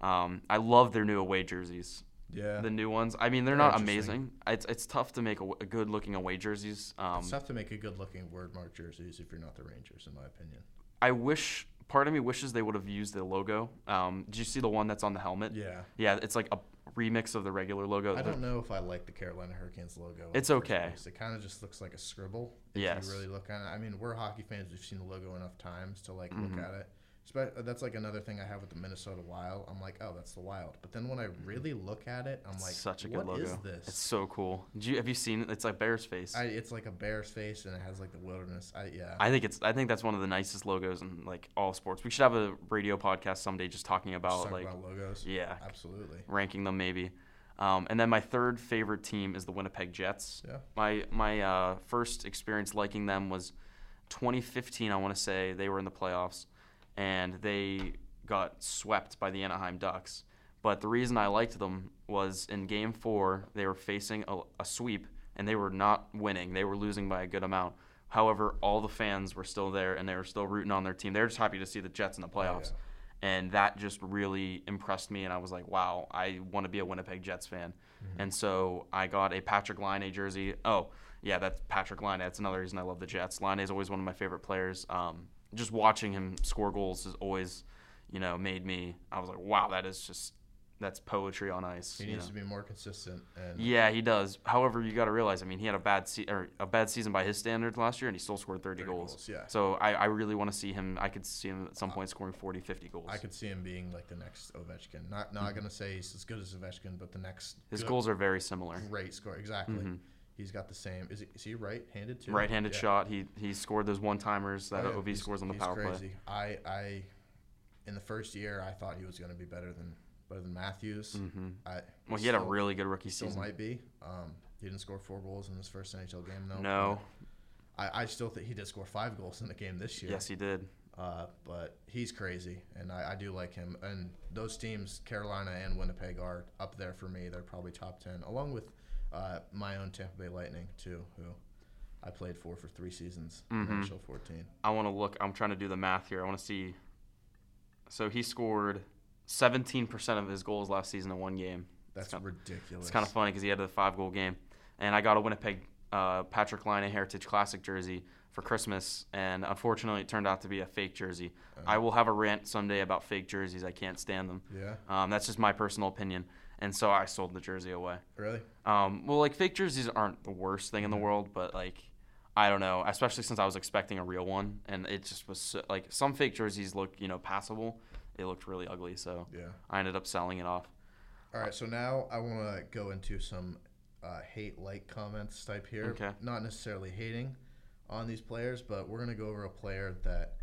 [SPEAKER 2] I love their new away jerseys.
[SPEAKER 1] Yeah.
[SPEAKER 2] The new ones. I mean, they're not amazing. It's tough to make a good looking away jerseys.
[SPEAKER 1] It's tough to make a good looking word mark jerseys if you're not the Rangers, in my opinion.
[SPEAKER 2] Part of me wishes they would have used the logo. Did you see the one that's on the helmet?
[SPEAKER 1] Yeah.
[SPEAKER 2] Yeah, it's like a remix of the regular logo.
[SPEAKER 1] I don't know if I like the Carolina Hurricanes logo.
[SPEAKER 2] It's okay.
[SPEAKER 1] It kind of just looks like a scribble. If
[SPEAKER 2] Yes.
[SPEAKER 1] you really look at it. I mean, we're hockey fans. We've seen the logo enough times to look at it. That's like another thing I have with the Minnesota Wild. I'm like, oh, that's the Wild. But then when I really look at it, I'm like,
[SPEAKER 2] such a good
[SPEAKER 1] what
[SPEAKER 2] logo.
[SPEAKER 1] is this?
[SPEAKER 2] It's so cool. Have you seen it? It's like Bear's face.
[SPEAKER 1] It's like a bear's face, and it has like the wilderness.
[SPEAKER 2] I think that's one of the nicest logos in like all sports. We should have a radio podcast someday just talking about
[SPEAKER 1] about logos.
[SPEAKER 2] Yeah,
[SPEAKER 1] absolutely.
[SPEAKER 2] Ranking them maybe. And then my third favorite team is the Winnipeg Jets.
[SPEAKER 1] Yeah.
[SPEAKER 2] My first experience liking them was 2015. I want to say they were in the playoffs, and they got swept by the Anaheim Ducks. But the reason I liked them was in Game 4, they were facing a sweep, and they were not winning. They were losing by a good amount. However, all the fans were still there, and they were still rooting on their team. They were just happy to see the Jets in the playoffs.
[SPEAKER 1] Oh, yeah.
[SPEAKER 2] And that just really impressed me, and I was like, wow, I want to be a Winnipeg Jets fan. And so I got a Patrick Laine jersey. Oh, yeah, that's Patrick Laine. That's another reason I love the Jets. Laine is always one of my favorite players. Just watching him score goals has always, made me. I was like, wow, that's poetry on ice.
[SPEAKER 1] He needs to be more consistent. And
[SPEAKER 2] yeah, he does. However, you got to realize, he had a bad season by his standards last year, and he still scored 30 goals.
[SPEAKER 1] Yeah.
[SPEAKER 2] So I really want to see him. I could see him at some point scoring 40, 50 goals.
[SPEAKER 1] I could see him being like the next Ovechkin. Not going to say he's as good as Ovechkin, but the next.
[SPEAKER 2] His goals are very similar.
[SPEAKER 1] Great score, exactly. He's got the same. Is he right-handed too?
[SPEAKER 2] Right-handed shot. He scored those one-timers that OV scores on the power
[SPEAKER 1] crazy.
[SPEAKER 2] play.
[SPEAKER 1] I in the first year I thought he was going to be better than Matthews.
[SPEAKER 2] He had a really good rookie
[SPEAKER 1] season.
[SPEAKER 2] Still
[SPEAKER 1] might be. He didn't score 4 goals in his first NHL game though.
[SPEAKER 2] No.
[SPEAKER 1] I still think he did score 5 goals in the game this year.
[SPEAKER 2] Yes, he did.
[SPEAKER 1] But he's crazy, and I do like him. And those teams, Carolina and Winnipeg, are up there for me. They're probably top 10, along with my own Tampa Bay Lightning too, who I played for 3 seasons in NHL 14.
[SPEAKER 2] I want to look. I'm trying to do the math here. I want to see. So he scored 17% of his goals last season in one game.
[SPEAKER 1] That's ridiculous.
[SPEAKER 2] It's kind of funny because he had a 5-goal game. And I got a Winnipeg Patrick Laine Heritage Classic jersey for Christmas, and unfortunately it turned out to be a fake jersey. I will have a rant someday about fake jerseys. I can't stand them.
[SPEAKER 1] Yeah.
[SPEAKER 2] That's just my personal opinion. And so I sold the jersey away.
[SPEAKER 1] Really?
[SPEAKER 2] Well, fake jerseys aren't the worst thing in the world, but I don't know, especially since I was expecting a real one, and it just was so, some fake jerseys look, passable. They looked really ugly, so
[SPEAKER 1] yeah.
[SPEAKER 2] I ended up selling it off.
[SPEAKER 1] All right, so now I want to go into some hate-like comments type here.
[SPEAKER 2] Okay.
[SPEAKER 1] Not necessarily hating on these players, but we're going to go over a player that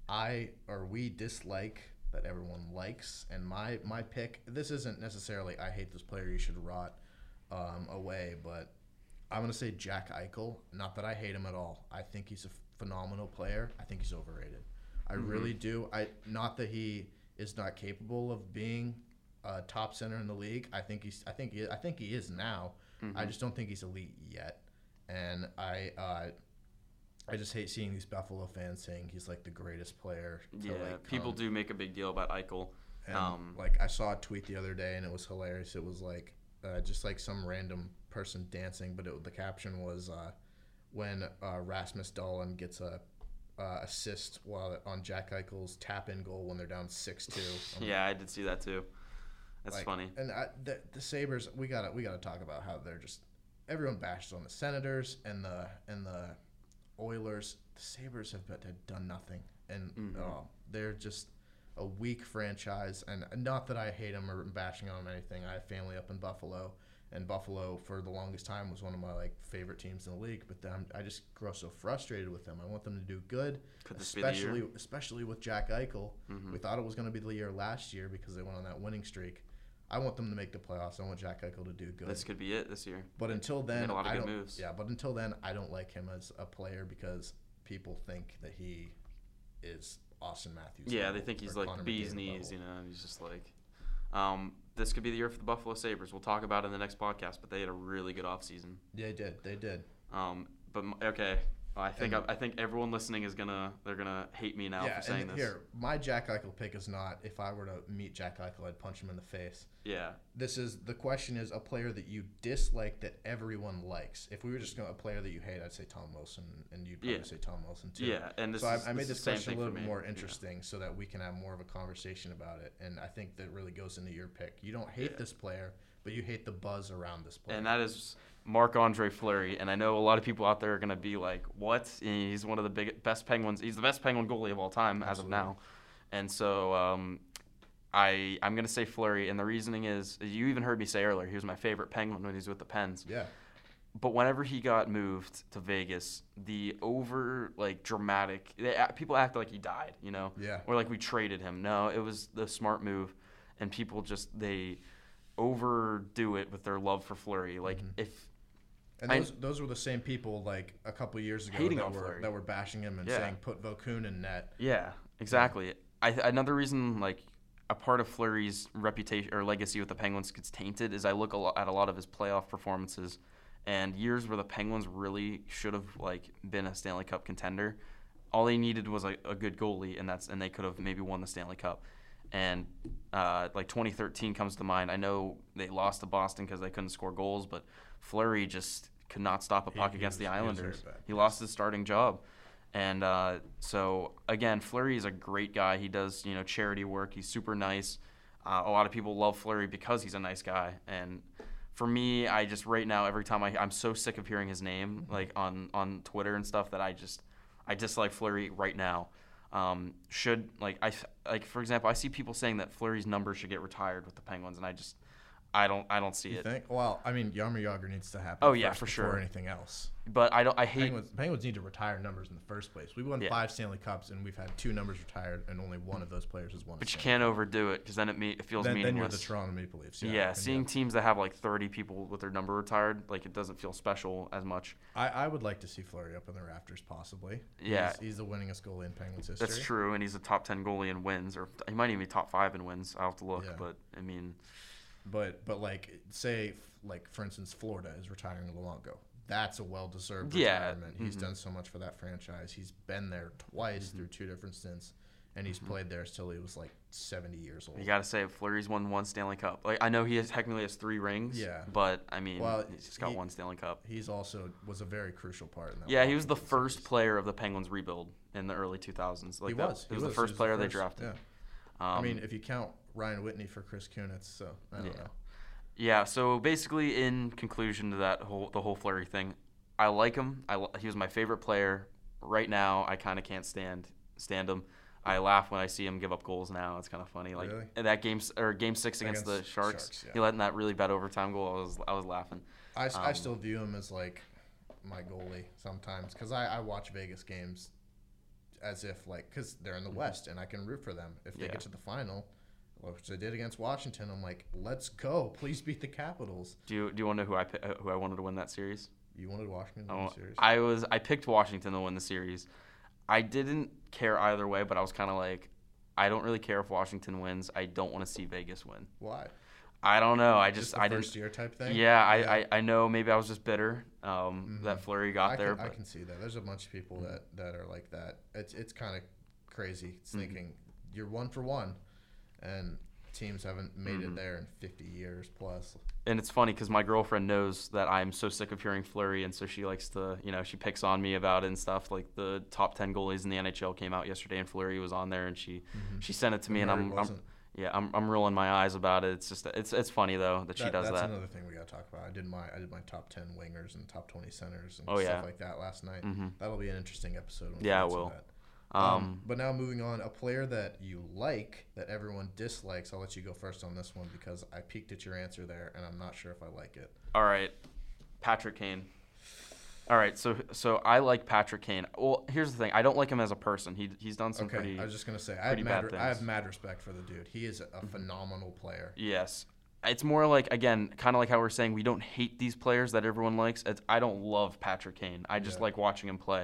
[SPEAKER 1] we dislike that everyone likes, and my pick, this isn't necessarily I hate this player, you should rot away, but I'm going to say Jack Eichel. Not that I hate him at all. I think he's a phenomenal player. I think he's overrated. I really do. Not that he is not capable of being a top center in the league. I think he is now. I just don't think he's elite yet. And I just hate seeing these Buffalo fans saying he's like the greatest player.
[SPEAKER 2] People do make a big deal about Eichel.
[SPEAKER 1] And I saw a tweet the other day and it was hilarious. It was just some random person dancing, but the caption was when Rasmus Dahlin gets a assist on Jack Eichel's tap-in goal when they're down 6-2.
[SPEAKER 2] Yeah, I did see that too. That's funny.
[SPEAKER 1] And the Sabres, we gotta talk about how they're just everyone bashes on the Senators and the Oilers. The Sabres have done nothing, and they're just a weak franchise. And not that I hate them or bashing on them or anything. I have family up in Buffalo. And Buffalo, for the longest time, was one of my favorite teams in the league. But then I just grow so frustrated with them. I want them to do good,
[SPEAKER 2] Could this be the year?
[SPEAKER 1] especially with Jack Eichel. We thought it was going to be the year last year because they went on that winning streak. I want them to make the playoffs. I want Jack Eichel to do good.
[SPEAKER 2] This could be it this year.
[SPEAKER 1] But until then,
[SPEAKER 2] But until then,
[SPEAKER 1] I don't like him as a player because people think that he is Austin Matthews.
[SPEAKER 2] Yeah,
[SPEAKER 1] level
[SPEAKER 2] they think he's
[SPEAKER 1] or
[SPEAKER 2] like
[SPEAKER 1] Connor
[SPEAKER 2] bee's
[SPEAKER 1] McDavid
[SPEAKER 2] knees,
[SPEAKER 1] level.
[SPEAKER 2] and he's just like. This could be the year for the Buffalo Sabres. We'll talk about it in the next podcast, but they had a really good offseason.
[SPEAKER 1] They did.
[SPEAKER 2] Okay, I think everyone listening they're gonna hate me now for saying this.
[SPEAKER 1] Here, my Jack Eichel pick is not if I were to meet Jack Eichel, I'd punch him in the face.
[SPEAKER 2] Yeah.
[SPEAKER 1] The question is a player that you dislike that everyone likes. If we were just going a player that you hate, I'd say Tom Wilson, and you'd probably say Tom Wilson too.
[SPEAKER 2] Yeah, and
[SPEAKER 1] I made this question a little bit more
[SPEAKER 2] Yeah.
[SPEAKER 1] interesting so that we can have more of a conversation about it, and I think that really goes into your pick. You don't hate this player, but you hate the buzz around this player.
[SPEAKER 2] And that is Marc-Andre Fleury, and I know a lot of people out there are going to be like, what? He's one of the best Penguins. He's the best Penguin goalie of all time as of now. And so I'm going to say Fleury, and the reasoning is, you even heard me say earlier, he was my favorite Penguin when he was with the Pens.
[SPEAKER 1] Yeah.
[SPEAKER 2] But whenever he got moved to Vegas, the dramatic, people act like he died,
[SPEAKER 1] Yeah.
[SPEAKER 2] or like we traded him. No, it was the smart move, and people they overdo it with their love for Fleury.
[SPEAKER 1] Those were the same people like a couple years ago
[SPEAKER 2] Hating on Fleury.
[SPEAKER 1] that were bashing him and saying put Vokoun in net.
[SPEAKER 2] Yeah, exactly. Another reason a part of Fleury's reputation or legacy with the Penguins gets tainted is I look at a lot of his playoff performances and years where the Penguins really should have been a Stanley Cup contender. All they needed was a good goalie, and they could have maybe won the Stanley Cup. And 2013 comes to mind. I know they lost to Boston because they couldn't score goals, but Fleury just could not stop a puck against the Islanders. He lost his starting job. And so, again, Fleury is a great guy. He does, charity work. He's super nice. A lot of people love Fleury because he's a nice guy. And for me, I just right now, every time I'm so sick of hearing his name on Twitter and stuff that I dislike Fleury right now. For example, I see people saying that Fleury's number should get retired with the Penguins, and I don't see it.
[SPEAKER 1] You think? Well, I mean, Jaromir Jagr needs to happen.
[SPEAKER 2] Oh, yeah,
[SPEAKER 1] first
[SPEAKER 2] for
[SPEAKER 1] before
[SPEAKER 2] sure.
[SPEAKER 1] anything else.
[SPEAKER 2] But I hate
[SPEAKER 1] Penguins need to retire numbers in the first place. We won 5 Stanley Cups, and we've had 2 numbers retired, and only one of those players has won.
[SPEAKER 2] But you can't overdo it because then it feels meaningless.
[SPEAKER 1] Then you're the Toronto Maple Leafs.
[SPEAKER 2] Yeah, seeing teams that have 30 people with their number retired, it doesn't feel special as much.
[SPEAKER 1] I would like to see Fleury up in the rafters, possibly.
[SPEAKER 2] Yeah,
[SPEAKER 1] he's the winningest goalie in Penguins history.
[SPEAKER 2] That's true, and he's a top 10 goalie in wins, or he might even be top 5 in wins. I'll have to look, but I mean.
[SPEAKER 1] But say for instance, Florida is retiring Luongo. That's a well-deserved retirement. He's done so much for that franchise. He's been there twice through 2 different stints, and he's played there till he was 70 years old.
[SPEAKER 2] You got to say, Fleury's won 1 Stanley Cup. I know he technically has 3 rings.
[SPEAKER 1] Yeah.
[SPEAKER 2] But I mean, he's just got 1 Stanley Cup.
[SPEAKER 1] He's also was a very crucial part in that.
[SPEAKER 2] Yeah, he was the first player of the Penguins rebuild in the early 2000s.
[SPEAKER 1] He was
[SPEAKER 2] the first player they drafted.
[SPEAKER 1] Yeah. I mean, if you count Ryan Whitney for Chris Kunitz, so I don't know.
[SPEAKER 2] Yeah, so basically, in conclusion to the whole Fleury thing, I like him. He was my favorite player. Right now, I kind of can't stand him. I laugh when I see him give up goals now. It's kind of funny.
[SPEAKER 1] Really?
[SPEAKER 2] In that game 6 against the Sharks, he let in that really bad overtime goal. I was laughing.
[SPEAKER 1] I still view him as my goalie sometimes because I watch Vegas games as if because they're in the West and I can root for them if they get to the final. Which they did against Washington. I'm like, let's go! Please beat the Capitals.
[SPEAKER 2] Do you want to know who I wanted to win that series?
[SPEAKER 1] You wanted Washington to win the series.
[SPEAKER 2] I picked Washington to win the series. I didn't care either way, but I was kind of I don't really care if Washington wins. I don't want to see Vegas win.
[SPEAKER 1] Why?
[SPEAKER 2] I don't know. I
[SPEAKER 1] first year type thing.
[SPEAKER 2] Yeah, I know. Maybe I was just bitter that Fleury got there.
[SPEAKER 1] I can see that. There's a bunch of people that are like that. It's kind of crazy thinking you're 1 for 1. And teams haven't made it there in 50 years plus.
[SPEAKER 2] And it's funny because my girlfriend knows that I'm so sick of hearing Fleury, and so she likes to, she picks on me about it and stuff. The top 10 goalies in the NHL came out yesterday, and Fleury was on there, and she sent it to me, and I'm rolling my eyes about it. It's just it's funny though that she does that.
[SPEAKER 1] That's another thing we got to talk about. I did my top 10 wingers and top 20 centers and stuff like that last night. That'll be an interesting episode.
[SPEAKER 2] Yeah, it will.
[SPEAKER 1] That. But now moving on, a player that you like that everyone dislikes. I'll let you go first on this one because I peeked at your answer there, and I'm not sure if I like it.
[SPEAKER 2] All right, Patrick Kane. All right, so I like Patrick Kane. Well, here's the thing. I don't like him as a person. He's done some pretty.
[SPEAKER 1] I was just gonna say I have mad respect for the dude. He is a phenomenal player.
[SPEAKER 2] Yes. It's more again, kind of like how we're saying we don't hate these players that everyone likes. I don't love Patrick Kane. I just like watching him play.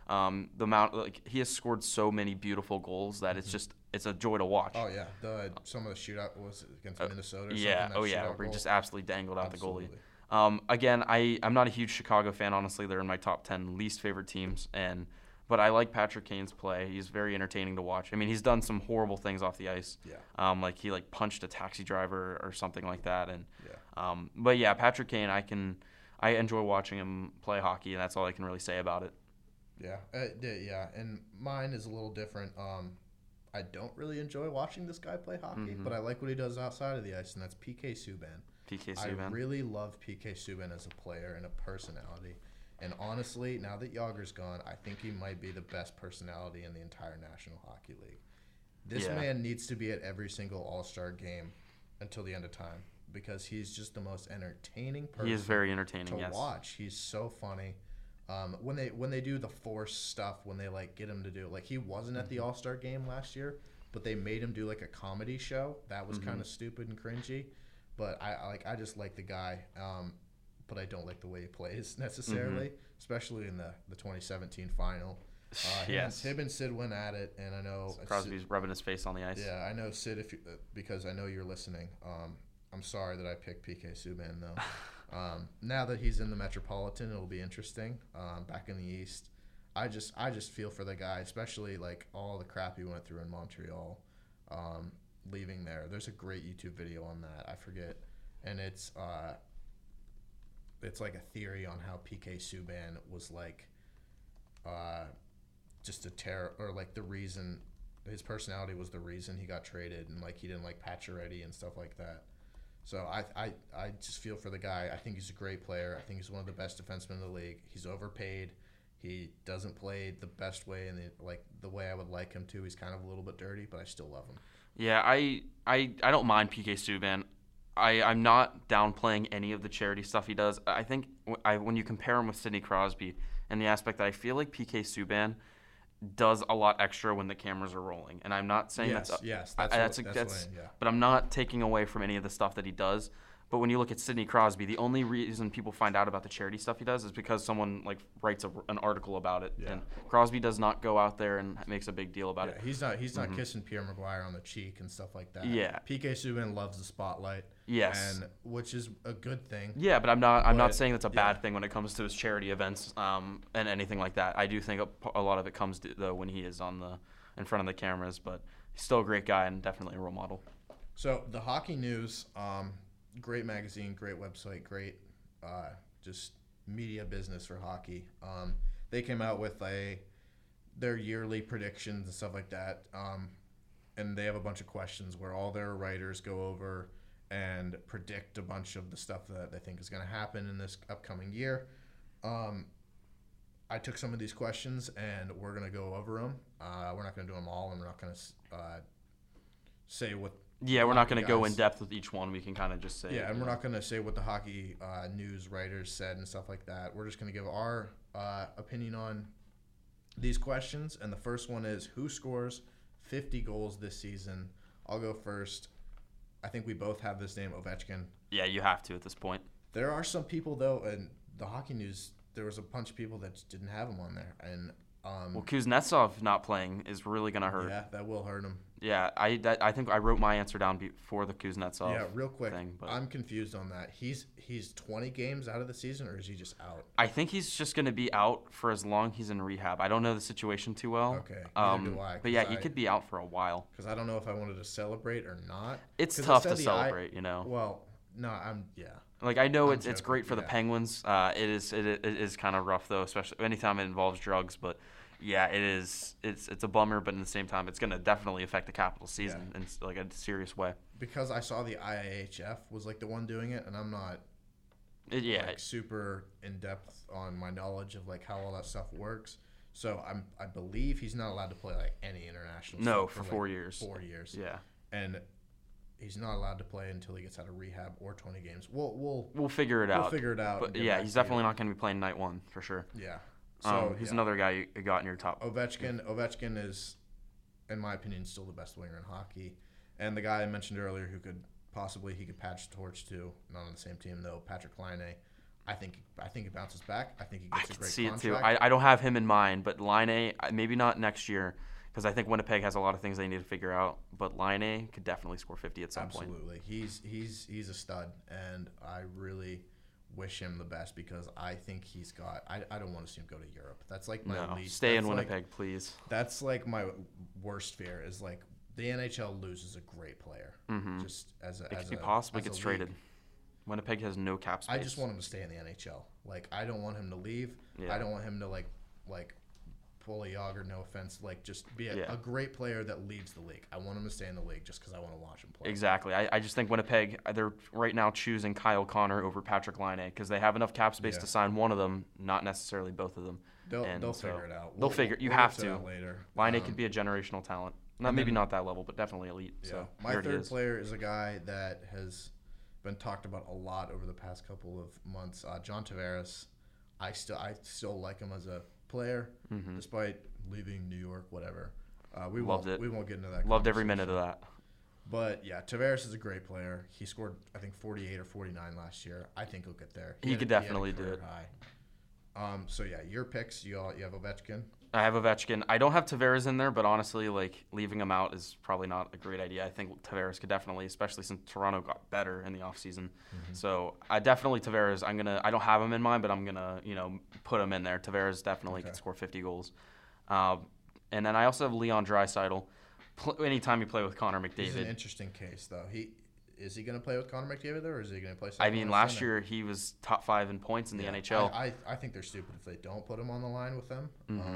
[SPEAKER 2] The amount, like, he has scored so many beautiful goals that it's a joy to watch.
[SPEAKER 1] Oh yeah, some of the shootout was against Minnesota. Or
[SPEAKER 2] Yeah,
[SPEAKER 1] something,
[SPEAKER 2] where he just absolutely dangled out
[SPEAKER 1] Absolutely.
[SPEAKER 2] the goalie. Again, I'm not a huge Chicago fan. Honestly, they're in my top 10 least favorite teams, but I like Patrick Kane's play. He's very entertaining to watch. I mean, he's done some horrible things off the ice.
[SPEAKER 1] Yeah.
[SPEAKER 2] Like he punched a taxi driver or something like that. And
[SPEAKER 1] Yeah.
[SPEAKER 2] but yeah, Patrick Kane, I enjoy watching him play hockey, and that's all I can really say about it.
[SPEAKER 1] Yeah, yeah, and mine is a little different. I don't really enjoy watching this guy play hockey, but I like what he does outside of the ice, and that's PK Subban.
[SPEAKER 2] PK Subban.
[SPEAKER 1] I really love PK Subban as a player and a personality. And honestly, now that Yager's gone, I think he might be the best personality in the entire National Hockey League. This man needs to be at every single All-Star game until the end of time because he's just the most entertaining person.
[SPEAKER 2] He is very entertaining
[SPEAKER 1] to watch. He's so funny. When they do the force stuff, when they get him to do he wasn't at the All-Star game last year, but they made him do a comedy show. That was kind of stupid and cringy, but I just like the guy, but I don't like the way he plays necessarily, especially in the 2017 final. Him and Sid went at it, and I know
[SPEAKER 2] Crosby's rubbing his face on the ice.
[SPEAKER 1] Yeah, I know Sid, because I know you're listening. I'm sorry that I picked PK Subban though. Now that he's in the Metropolitan, it'll be interesting. Back in the East, I just feel for the guy, especially all the crap he went through in Montreal, leaving there. There's a great YouTube video on that. I forget, and it's like a theory on how PK Subban was just a terror, or the reason his personality was the reason he got traded, and he didn't like Pacioretty and stuff like that. So I just feel for the guy. I think he's a great player. I think he's one of the best defensemen in the league. He's overpaid. He doesn't play the best way, and the way I would like him to. He's kind of a little bit dirty, but I still love him.
[SPEAKER 2] Yeah, I don't mind PK Subban. I'm not downplaying any of the charity stuff he does. I think when you compare him with Sidney Crosby, and the aspect that I feel like PK Subban does a lot extra when the cameras are rolling, and I'm not saying
[SPEAKER 1] that's
[SPEAKER 2] but I'm not taking away from any of the stuff that he does. But when you look at Sidney Crosby, the only reason people find out about the charity stuff he does is because someone writes an article about it. Yeah. And Crosby does not go out there and makes a big deal about it.
[SPEAKER 1] He's not kissing Pierre Maguire on the cheek and stuff like that.
[SPEAKER 2] Yeah.
[SPEAKER 1] PK Subban loves the spotlight.
[SPEAKER 2] Yes.
[SPEAKER 1] And which is a good thing.
[SPEAKER 2] Yeah, but I'm not saying that's a bad thing when it comes to his charity events and anything like that. I do think a lot of it comes though when he is in front of the cameras, but he's still a great guy and definitely a role model.
[SPEAKER 1] So the Hockey News. Great magazine, great website, great just media business for hockey. They came out with their yearly predictions and stuff like that, and they have a bunch of questions where all their writers go over and predict a bunch of the stuff that they think is going to happen in this upcoming year. I took some of these questions, and we're going to go over them. We're not going to do them all, and we're not going to say what.
[SPEAKER 2] Yeah, we're not going to go in depth with each one. We can kind of just say.
[SPEAKER 1] Yeah, and we're not going to say what the Hockey News writers said and stuff like that. We're just going to give our opinion on these questions. And the first one is, who scores 50 goals this season? I'll go first. I think we both have this name, Ovechkin.
[SPEAKER 2] Yeah, you have to at this point.
[SPEAKER 1] There are some people, though, in the Hockey News, there was a bunch of people that just didn't have him on there. And
[SPEAKER 2] well, Kuznetsov not playing is really going to hurt.
[SPEAKER 1] Yeah, that will hurt him.
[SPEAKER 2] Yeah, I think I wrote my answer down before the Kuznetsov.
[SPEAKER 1] Yeah, real quick.
[SPEAKER 2] Thing,
[SPEAKER 1] I'm confused on that. He's 20 games out of the season, or is he just out?
[SPEAKER 2] I think he's just going to be out for as long he's in rehab. I don't know the situation too well.
[SPEAKER 1] Okay. Neither do I.
[SPEAKER 2] But yeah, he could be out for a while.
[SPEAKER 1] Because I don't know if I wanted to celebrate or not.
[SPEAKER 2] It's tough to celebrate,
[SPEAKER 1] Well, no,
[SPEAKER 2] I know it's great for the Penguins. It is kind of rough though, especially anytime it involves drugs. But yeah, it's a bummer. But at the same time, it's going to definitely affect the Capitals season in a serious way.
[SPEAKER 1] Because I saw the IIHF was the one doing it, and I'm not super in depth on my knowledge of how all that stuff works. So I believe he's not allowed to play any international.
[SPEAKER 2] No, for 4 years.
[SPEAKER 1] 4 years.
[SPEAKER 2] Yeah,
[SPEAKER 1] and he's not allowed to play until he gets out of rehab or 20 games.
[SPEAKER 2] We'll figure it out.
[SPEAKER 1] We'll figure it out.
[SPEAKER 2] But yeah, he's definitely not going to be playing night one for sure.
[SPEAKER 1] Yeah.
[SPEAKER 2] So he's another guy you got in your top.
[SPEAKER 1] Ovechkin is, in my opinion, still the best winger in hockey, and the guy I mentioned earlier who could patch the torch to, not on the same team though, Patrick Laine. I think he bounces back. I think he
[SPEAKER 2] I
[SPEAKER 1] gets a
[SPEAKER 2] can
[SPEAKER 1] great
[SPEAKER 2] see
[SPEAKER 1] contract.
[SPEAKER 2] it too. I don't have him in mind, but Line maybe not next year because I think Winnipeg has a lot of things they need to figure out. But Line could definitely score 50 at some point.
[SPEAKER 1] Absolutely, he's a stud, and I really wish him the best because I think he's got. I don't want to see him go to Europe. That's like my least.
[SPEAKER 2] Stay in
[SPEAKER 1] that's
[SPEAKER 2] Winnipeg, please.
[SPEAKER 1] That's like my worst fear is like the NHL loses a great player. Just as a
[SPEAKER 2] It
[SPEAKER 1] as
[SPEAKER 2] could be
[SPEAKER 1] a,
[SPEAKER 2] possible
[SPEAKER 1] as
[SPEAKER 2] gets
[SPEAKER 1] a
[SPEAKER 2] traded.
[SPEAKER 1] league.
[SPEAKER 2] Winnipeg has no cap space.
[SPEAKER 1] I just want him to stay in the NHL. Like I don't want him to leave.
[SPEAKER 2] Yeah.
[SPEAKER 1] I don't want him to like pull a Yager. No offense. Like just be a great player that leads the league. I want him to stay in the league just because I want to watch him play.
[SPEAKER 2] Exactly. I just think Winnipeg, they're right now choosing Kyle Connor over Patrick Laine because they have enough cap space to sign one of them, not necessarily both of them.
[SPEAKER 1] They'll figure it out.
[SPEAKER 2] They'll figure. You have to.
[SPEAKER 1] Later.
[SPEAKER 2] Laine could be a generational talent. Maybe not that level, but definitely elite.
[SPEAKER 1] Yeah.
[SPEAKER 2] So
[SPEAKER 1] My third player is a guy that has been talked about a lot over the past couple of months. John Tavares. I still like him as a player, despite leaving New York. Whatever. We won't get into that.
[SPEAKER 2] Loved every minute of that.
[SPEAKER 1] But yeah, Tavares is a great player. He scored I think 48 or 49 last year. I think he'll get there.
[SPEAKER 2] He could definitely do it.
[SPEAKER 1] High. So yeah, your picks. You have Ovechkin.
[SPEAKER 2] I have Ovechkin. I don't have Tavares in there, but honestly, like leaving him out is probably not a great idea. I think Tavares could definitely, especially since Toronto got better in the offseason. So I definitely Tavares. I don't have him in mind, but I'm gonna put him in there. Tavares definitely could score 50 goals. And then I also have Leon Draisaitl. Anytime you play with Connor McDavid,
[SPEAKER 1] he's an interesting case though. Is he going to play with Connor McDavid or is he going to play?
[SPEAKER 2] Last year he was top 5 in points in the NHL.
[SPEAKER 1] I think they're stupid if they don't put him on the line with them.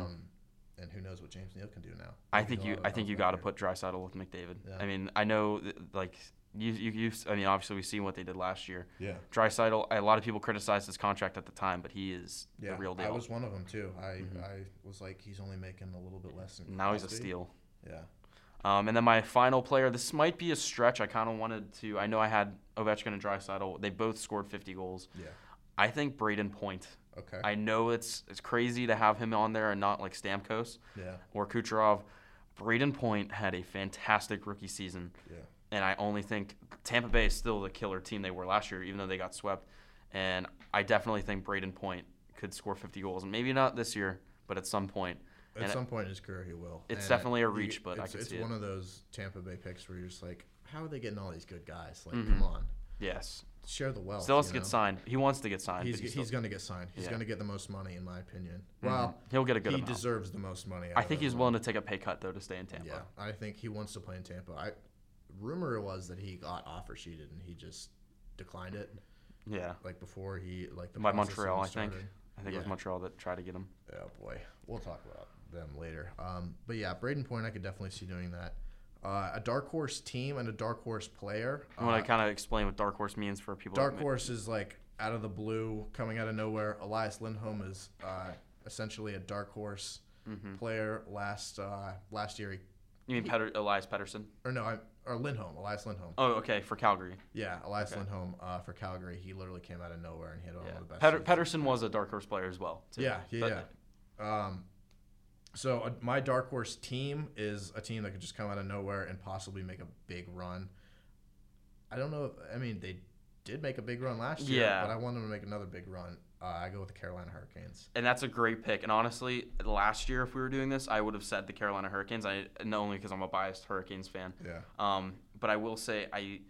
[SPEAKER 1] And who knows what James Neal can do now?
[SPEAKER 2] I think you got to put Draisaitl with McDavid. Yeah. I know like you. Obviously we've seen what they did last year.
[SPEAKER 1] Yeah.
[SPEAKER 2] Draisaitl. A lot of people criticized his contract at the time, but he is the real deal.
[SPEAKER 1] I was one of them too. I was like, he's only making a little bit less than.
[SPEAKER 2] Now he's a steal.
[SPEAKER 1] Yeah.
[SPEAKER 2] And then my final player, this might be a stretch. I kind of wanted to. I know I had Ovechkin and Draisaitl. They both scored 50 goals.
[SPEAKER 1] Yeah.
[SPEAKER 2] I think Braden Point.
[SPEAKER 1] Okay.
[SPEAKER 2] I know it's crazy to have him on there and not like Stamkos or Kucherov. Braden Point had a fantastic rookie season.
[SPEAKER 1] Yeah.
[SPEAKER 2] And I only think Tampa Bay is still the killer team they were last year, even though they got swept. And I definitely think Braden Point could score 50 goals. And maybe not this year, but at some point.
[SPEAKER 1] At some point in his career, he will.
[SPEAKER 2] It's definitely a reach, but I can see it.
[SPEAKER 1] It's one of those Tampa Bay picks where you're just like, how are they getting all these good guys? Like, come on.
[SPEAKER 2] Yes.
[SPEAKER 1] Share the wealth.
[SPEAKER 2] Still has to get signed. He wants to get signed.
[SPEAKER 1] He's going to get signed. He's going to get the most money, in my opinion.
[SPEAKER 2] Well, he'll get a good amount.
[SPEAKER 1] He deserves the most money.
[SPEAKER 2] I think he's willing to take a pay cut, though, to stay in Tampa.
[SPEAKER 1] Yeah, I think he wants to play in Tampa. Rumor was that he got offer sheeted and he just declined it.
[SPEAKER 2] Yeah.
[SPEAKER 1] Like before
[SPEAKER 2] by Montreal, I think. I think it was Montreal that tried to get him.
[SPEAKER 1] Oh boy, we'll talk about them later. But yeah, Braden Point, I could definitely see doing that. A dark horse team and a dark horse player.
[SPEAKER 2] I want to kind of explain what dark horse means for people.
[SPEAKER 1] Dark horse is like out of the blue, coming out of nowhere. Elias Lindholm is essentially a dark horse player. Last year,
[SPEAKER 2] you mean Elias Pettersson?
[SPEAKER 1] Or Lindholm, Elias Lindholm.
[SPEAKER 2] Oh, okay, for Calgary.
[SPEAKER 1] Yeah, Elias Lindholm for Calgary. He literally came out of nowhere and he had one of the best.
[SPEAKER 2] Pettersson was a dark horse player as well. Too.
[SPEAKER 1] Yeah. So my dark horse team is a team that could just come out of nowhere and possibly make a big run. I don't know. They did make a big run last year, but I want them to make another big run. I go with the Carolina Hurricanes.
[SPEAKER 2] And that's a great pick. And honestly, last year if we were doing this, I would have said the Carolina Hurricanes. Not only because I'm a biased Hurricanes fan.
[SPEAKER 1] Yeah.
[SPEAKER 2] But I will say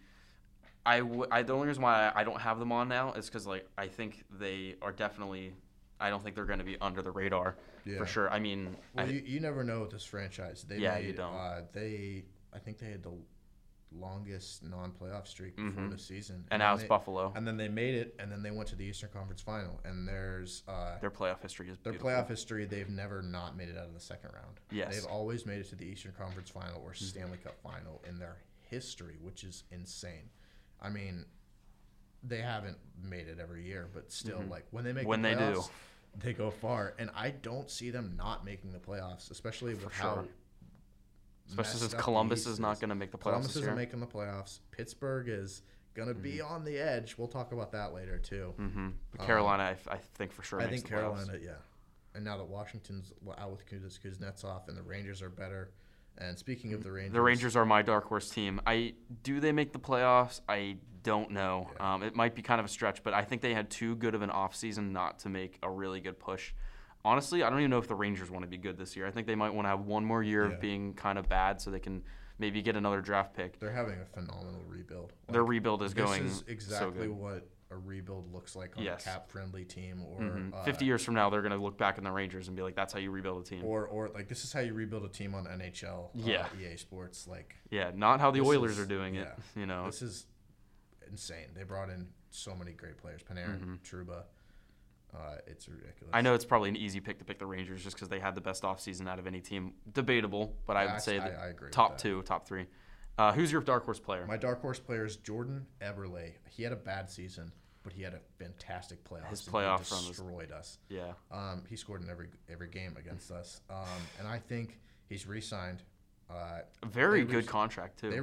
[SPEAKER 2] the only reason why I don't have them on now is because I think they are definitely. I don't think they're going to be under the radar for sure.
[SPEAKER 1] You never know with this franchise.
[SPEAKER 2] You don't.
[SPEAKER 1] I think they had the longest non-playoff streak before the season.
[SPEAKER 2] And now it's Buffalo.
[SPEAKER 1] And then they made it, and then they went to the Eastern Conference Final. And their
[SPEAKER 2] playoff history is beautiful.
[SPEAKER 1] Their playoff history, they've never not made it out of the second round.
[SPEAKER 2] Yes.
[SPEAKER 1] They've always made it to the Eastern Conference Final or Stanley Cup Final in their history, which is insane. They haven't made it every year, but still, when they make the playoffs, they go far. And I don't see them not making the playoffs, especially with how.
[SPEAKER 2] Especially since Columbus is not going to make the playoffs.
[SPEAKER 1] Columbus isn't making the playoffs. Pittsburgh is going to be on the edge. We'll talk about that later too.
[SPEAKER 2] But Carolina, I think for sure.
[SPEAKER 1] I think Carolina, yeah. And now that Washington's out with Kuznetsov and the Rangers are better. And speaking of the Rangers,
[SPEAKER 2] are my dark horse team. Do they make the playoffs? I don't know.
[SPEAKER 1] Yeah.
[SPEAKER 2] It might be kind of a stretch, but I think they had too good of an offseason not to make a really good push. Honestly, I don't even know if the Rangers want to be good this year. I think they might want to have one more year of being kind of bad so they can maybe get another draft pick.
[SPEAKER 1] They're having a phenomenal rebuild.
[SPEAKER 2] Their rebuild is going
[SPEAKER 1] This is exactly
[SPEAKER 2] so good.
[SPEAKER 1] what a rebuild looks like on a cap-friendly team. Or
[SPEAKER 2] 50 years from now, they're going to look back in the Rangers and be like, that's how you rebuild a team.
[SPEAKER 1] Or like, this is how you rebuild a team on NHL, EA Sports. Like,
[SPEAKER 2] not how the Oilers are doing it.
[SPEAKER 1] This is insane. They brought in so many great players. Panarin, Trouba. It's ridiculous.
[SPEAKER 2] I know it's probably an easy pick to pick the Rangers just because they had the best offseason out of any team. Debatable, but I would say
[SPEAKER 1] I agree
[SPEAKER 2] top two, top three. Who's your dark horse player?
[SPEAKER 1] My dark horse player is Jordan Eberle. He had a bad season, but he had a fantastic playoffs.
[SPEAKER 2] His playoff
[SPEAKER 1] run destroyed us.
[SPEAKER 2] Yeah.
[SPEAKER 1] He scored in every game against us. And I think he's re-signed.
[SPEAKER 2] Very good contract too.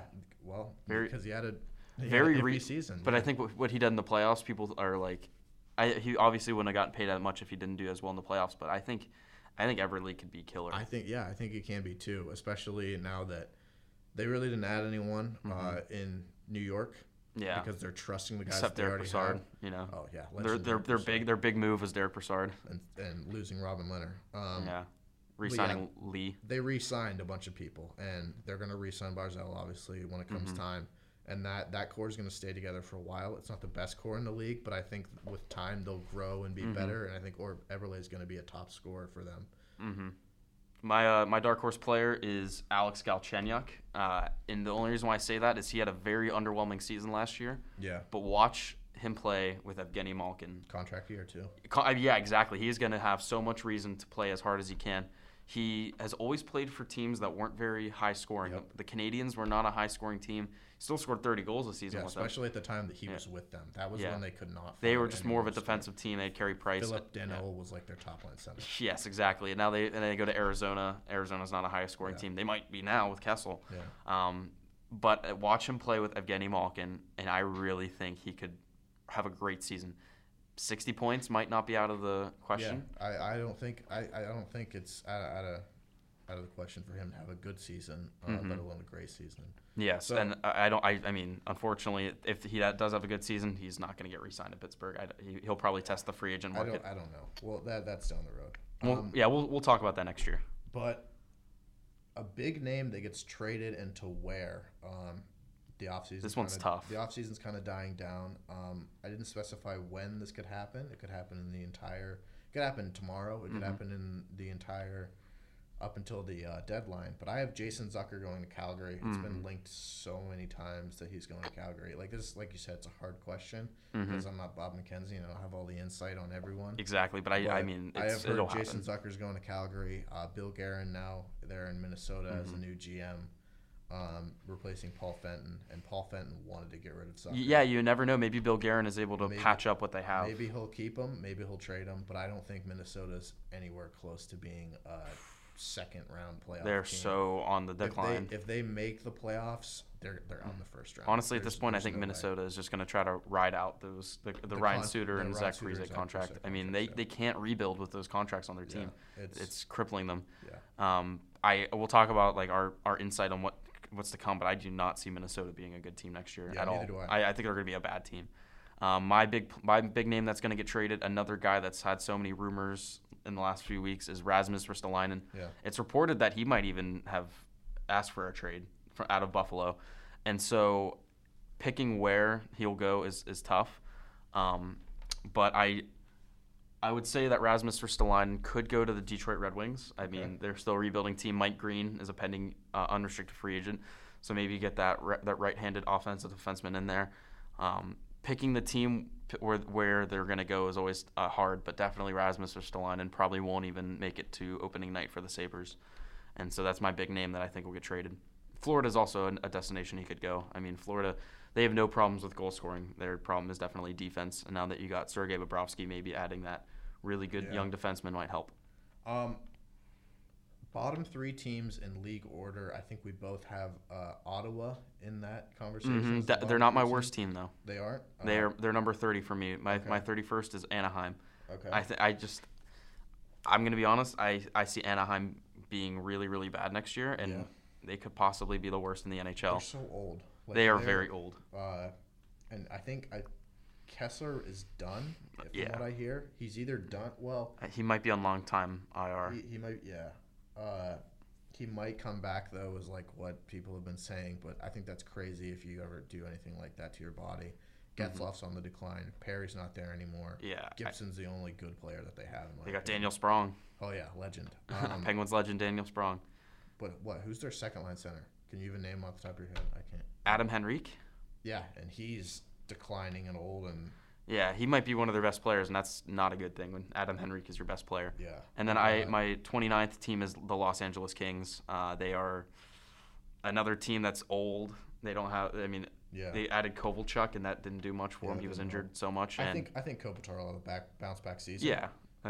[SPEAKER 1] Because he had a
[SPEAKER 2] very
[SPEAKER 1] season.
[SPEAKER 2] But I think what he did in the playoffs, people are like, he obviously wouldn't have gotten paid that much if he didn't do as well in the playoffs. But I think Eberle could be killer.
[SPEAKER 1] I think he can be too, especially now that they really didn't add anyone in New York.
[SPEAKER 2] Yeah,
[SPEAKER 1] because they're trusting the guys
[SPEAKER 2] except
[SPEAKER 1] they already
[SPEAKER 2] Brassard,
[SPEAKER 1] have. Oh yeah,
[SPEAKER 2] their big move was Derek Brassard
[SPEAKER 1] and losing Robin Lehner.
[SPEAKER 2] Re-signing Lee.
[SPEAKER 1] They re-signed a bunch of people, and they're going to re-sign Barzal obviously when it comes time. And that core is going to stay together for a while. It's not the best core in the league, but I think with time they'll grow and be better. And I think Eberle is going to be a top scorer for them.
[SPEAKER 2] My dark horse player is Alex Galchenyuk. And the only reason why I say that is he had a very underwhelming season last year.
[SPEAKER 1] Yeah.
[SPEAKER 2] But watch him play with Evgeny Malkin.
[SPEAKER 1] Contract year too.
[SPEAKER 2] Yeah, exactly. He's going to have so much reason to play as hard as he can. He has always played for teams that weren't very high scoring.
[SPEAKER 1] Yep.
[SPEAKER 2] The Canadians were not a high scoring team. He still scored 30 goals this season.
[SPEAKER 1] Yeah,
[SPEAKER 2] with
[SPEAKER 1] especially at the time that he was with them. That was when they could not.
[SPEAKER 2] They were just more of a defensive team. They had Carey Price.
[SPEAKER 1] Philip Deneau was like their top line center.
[SPEAKER 2] Yes, exactly. And now they go to Arizona. Arizona's not a high scoring team. They might be now with Kessel.
[SPEAKER 1] Yeah.
[SPEAKER 2] But watch him play with Evgeny Malkin, and I really think he could have a great season. 60 points might not be out of the question.
[SPEAKER 1] Yeah, I don't think it's out of the question for him to have a good season, let alone a great season.
[SPEAKER 2] Yes, so, and I mean, unfortunately, if he does have a good season, he's not going to get re-signed at Pittsburgh. He'll probably test the free agent market.
[SPEAKER 1] I don't know. Well, that's down the road.
[SPEAKER 2] We'll talk about that next year.
[SPEAKER 1] But a big name that gets traded and to where the offseason.
[SPEAKER 2] This one's tough.
[SPEAKER 1] The offseason's kind of dying down. I didn't specify when this could happen. It could happen in the entire. It could happen tomorrow. It could happen in the entire. Up until the deadline. But I have Jason Zucker going to Calgary. It's been linked so many times that he's going to Calgary. Like this, like you said, it's a hard question because I'm not Bob McKenzie and I don't have all the insight on everyone.
[SPEAKER 2] Exactly, but I mean,
[SPEAKER 1] I have heard Jason
[SPEAKER 2] happen.
[SPEAKER 1] Zucker's going to Calgary. Bill Guerin now there in Minnesota as a new GM, replacing Paul Fenton. And Paul Fenton wanted to get rid of Zucker.
[SPEAKER 2] Yeah, you never know. Maybe Bill Guerin is able to patch up what they have.
[SPEAKER 1] Maybe he'll keep him. Maybe he'll trade him. But I don't think Minnesota's anywhere close to being second round playoff
[SPEAKER 2] They're
[SPEAKER 1] team.
[SPEAKER 2] So on the decline.
[SPEAKER 1] If they make the playoffs, they're on the first round.
[SPEAKER 2] Honestly, at this point, I think Minnesota is just going to try to ride out the Ryan Suter and Zach Parise contract. I mean, they can't rebuild with those contracts on their team. It's crippling them.
[SPEAKER 1] Yeah.
[SPEAKER 2] We'll talk about like our insight on what's to come, but I do not see Minnesota being a good team next year at all.
[SPEAKER 1] Neither do
[SPEAKER 2] I think they're going to be a bad team. My big name that's going to get traded, another guy that's had so many rumors in the last few weeks, is Rasmus Ristolainen.
[SPEAKER 1] Yeah.
[SPEAKER 2] It's reported that he might even have asked for a trade out of Buffalo, and so picking where he'll go is tough. But I would say that Rasmus Ristolainen could go to the Detroit Red Wings. I mean, they're still a rebuilding team. Mike Green is a pending unrestricted free agent, so maybe you get that right-handed offensive defenseman in there. Picking the team where they're going to go is always hard, but definitely Rasmus Ristolainen probably won't even make it to opening night for the Sabres. And so that's my big name that I think will get traded. Florida is also a destination he could go. I mean, Florida, they have no problems with goal scoring. Their problem is definitely defense. And now that you got Sergei Bobrovsky, maybe adding that really good young defenseman might help.
[SPEAKER 1] Bottom three teams in league order, I think we both have Ottawa in that conversation.
[SPEAKER 2] They're not my worst team, though.
[SPEAKER 1] They aren't?
[SPEAKER 2] They're number 30 for me. My 31st is Anaheim.
[SPEAKER 1] Okay.
[SPEAKER 2] I'm going to be honest, I see Anaheim being really, really bad next year, and they could possibly be the worst in the NHL.
[SPEAKER 1] They're so old.
[SPEAKER 2] They are very old.
[SPEAKER 1] and I think Kessler is done. From
[SPEAKER 2] Yeah.
[SPEAKER 1] what I hear, he's either done. Well,
[SPEAKER 2] He might be on long time IR.
[SPEAKER 1] he might. Yeah. He might come back though, is like what people have been saying. But I think that's crazy if you ever do anything like that to your body. Getzloff's on the decline. Perry's not there anymore.
[SPEAKER 2] Yeah.
[SPEAKER 1] Gibson's the only good player that they have.
[SPEAKER 2] They got Daniel Sprong.
[SPEAKER 1] Oh yeah, legend.
[SPEAKER 2] Penguins legend Daniel Sprong.
[SPEAKER 1] But what? Who's their second line center? Can you even name off the top of your head? I can't.
[SPEAKER 2] Adam Henrique.
[SPEAKER 1] Yeah, and he's declining and old and.
[SPEAKER 2] Yeah, he might be one of their best players, and that's not a good thing when Adam Henrique is your best player.
[SPEAKER 1] Yeah.
[SPEAKER 2] And then my 29th team is the Los Angeles Kings. They are another team that's old. They don't have. I mean, they added Kovalchuk, and that didn't do much for him. He was injured so much.
[SPEAKER 1] I think Kopitar will have a bounce back season.
[SPEAKER 2] Yeah.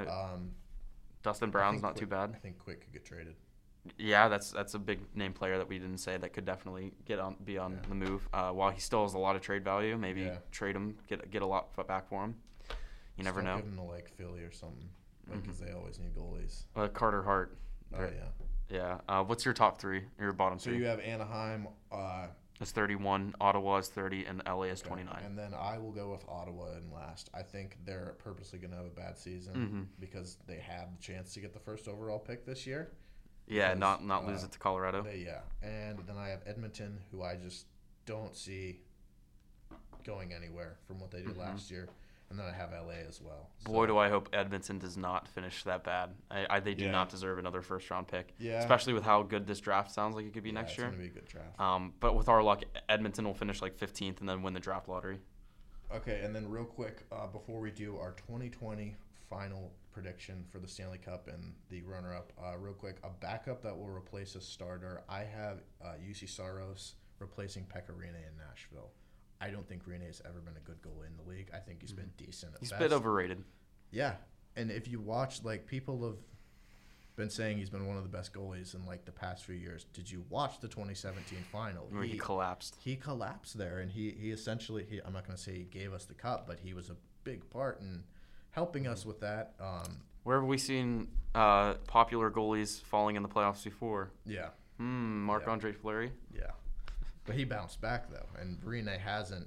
[SPEAKER 2] Dustin Brown's not too bad.
[SPEAKER 1] I think Quick could get traded.
[SPEAKER 2] Yeah, that's a big name player that we didn't say that could definitely be on the move. While he still has a lot of trade value, maybe trade him, get a lot back for him. You never know.
[SPEAKER 1] Give him to like Philly or something, because they always need goalies.
[SPEAKER 2] Carter Hart.
[SPEAKER 1] Oh
[SPEAKER 2] yeah. What's your top three? Your bottom three?
[SPEAKER 1] So you have Anaheim.
[SPEAKER 2] It's 31. Ottawa is 30, and LA is 29.
[SPEAKER 1] And then I will go with Ottawa in last. I think they're purposely going to have a bad season because they have the chance to get the first overall pick this year.
[SPEAKER 2] Yeah, not lose it to Colorado.
[SPEAKER 1] And then I have Edmonton, who I just don't see going anywhere from what they did last year. And then I have LA as well.
[SPEAKER 2] Boy, do I hope Edmonton does not finish that bad. They do not deserve another first-round pick.
[SPEAKER 1] Yeah.
[SPEAKER 2] Especially with how good this draft sounds like it could be next year.
[SPEAKER 1] It's going to be a good draft.
[SPEAKER 2] But with our luck, Edmonton will finish like 15th and then win the draft lottery.
[SPEAKER 1] Okay, and then real quick, before we do our 2020 final prediction for the Stanley Cup and the runner-up, real quick, a backup that will replace a starter. I have UC Saros replacing Pekka Rinne in Nashville. I don't think Rinne has ever been a good goalie in the league. I think he's been decent at best.
[SPEAKER 2] He's a bit overrated.
[SPEAKER 1] Yeah, and if you watch, like, people have been saying he's been one of the best goalies in, like, the past few years. Did you watch the 2017 final?
[SPEAKER 2] Where he collapsed.
[SPEAKER 1] He collapsed there, and he essentially, I'm not going to say he gave us the cup, but he was a big part in helping us with that.
[SPEAKER 2] Where have we seen popular goalies falling in the playoffs before?
[SPEAKER 1] Yeah.
[SPEAKER 2] Marc-Andre Fleury?
[SPEAKER 1] Yeah. But he bounced back, though, and Rinne hasn't.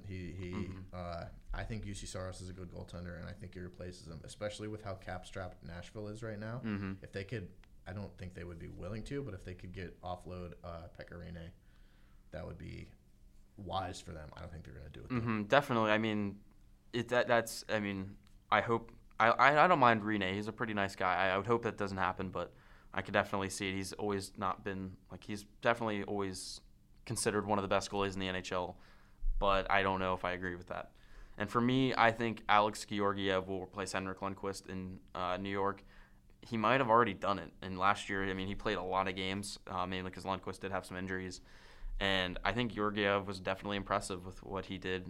[SPEAKER 1] I think UC Saros is a good goaltender, and I think he replaces him, especially with how cap-strapped Nashville is right now. If they could, I don't think they would be willing to, but if they could offload Pekka Rinne, that would be wise for them. I don't think they're going to do it.
[SPEAKER 2] Definitely. I mean, I hope. I don't mind Rinne. He's a pretty nice guy. I would hope that doesn't happen, but I could definitely see it. He's always not been he's definitely always considered one of the best goalies in the NHL, but I don't know if I agree with that. And for me, I think Alex Georgiev will replace Henrik Lundqvist in New York. He might have already done it. And last year, he played a lot of games, mainly because Lundqvist did have some injuries. And I think Georgiev was definitely impressive with what he did.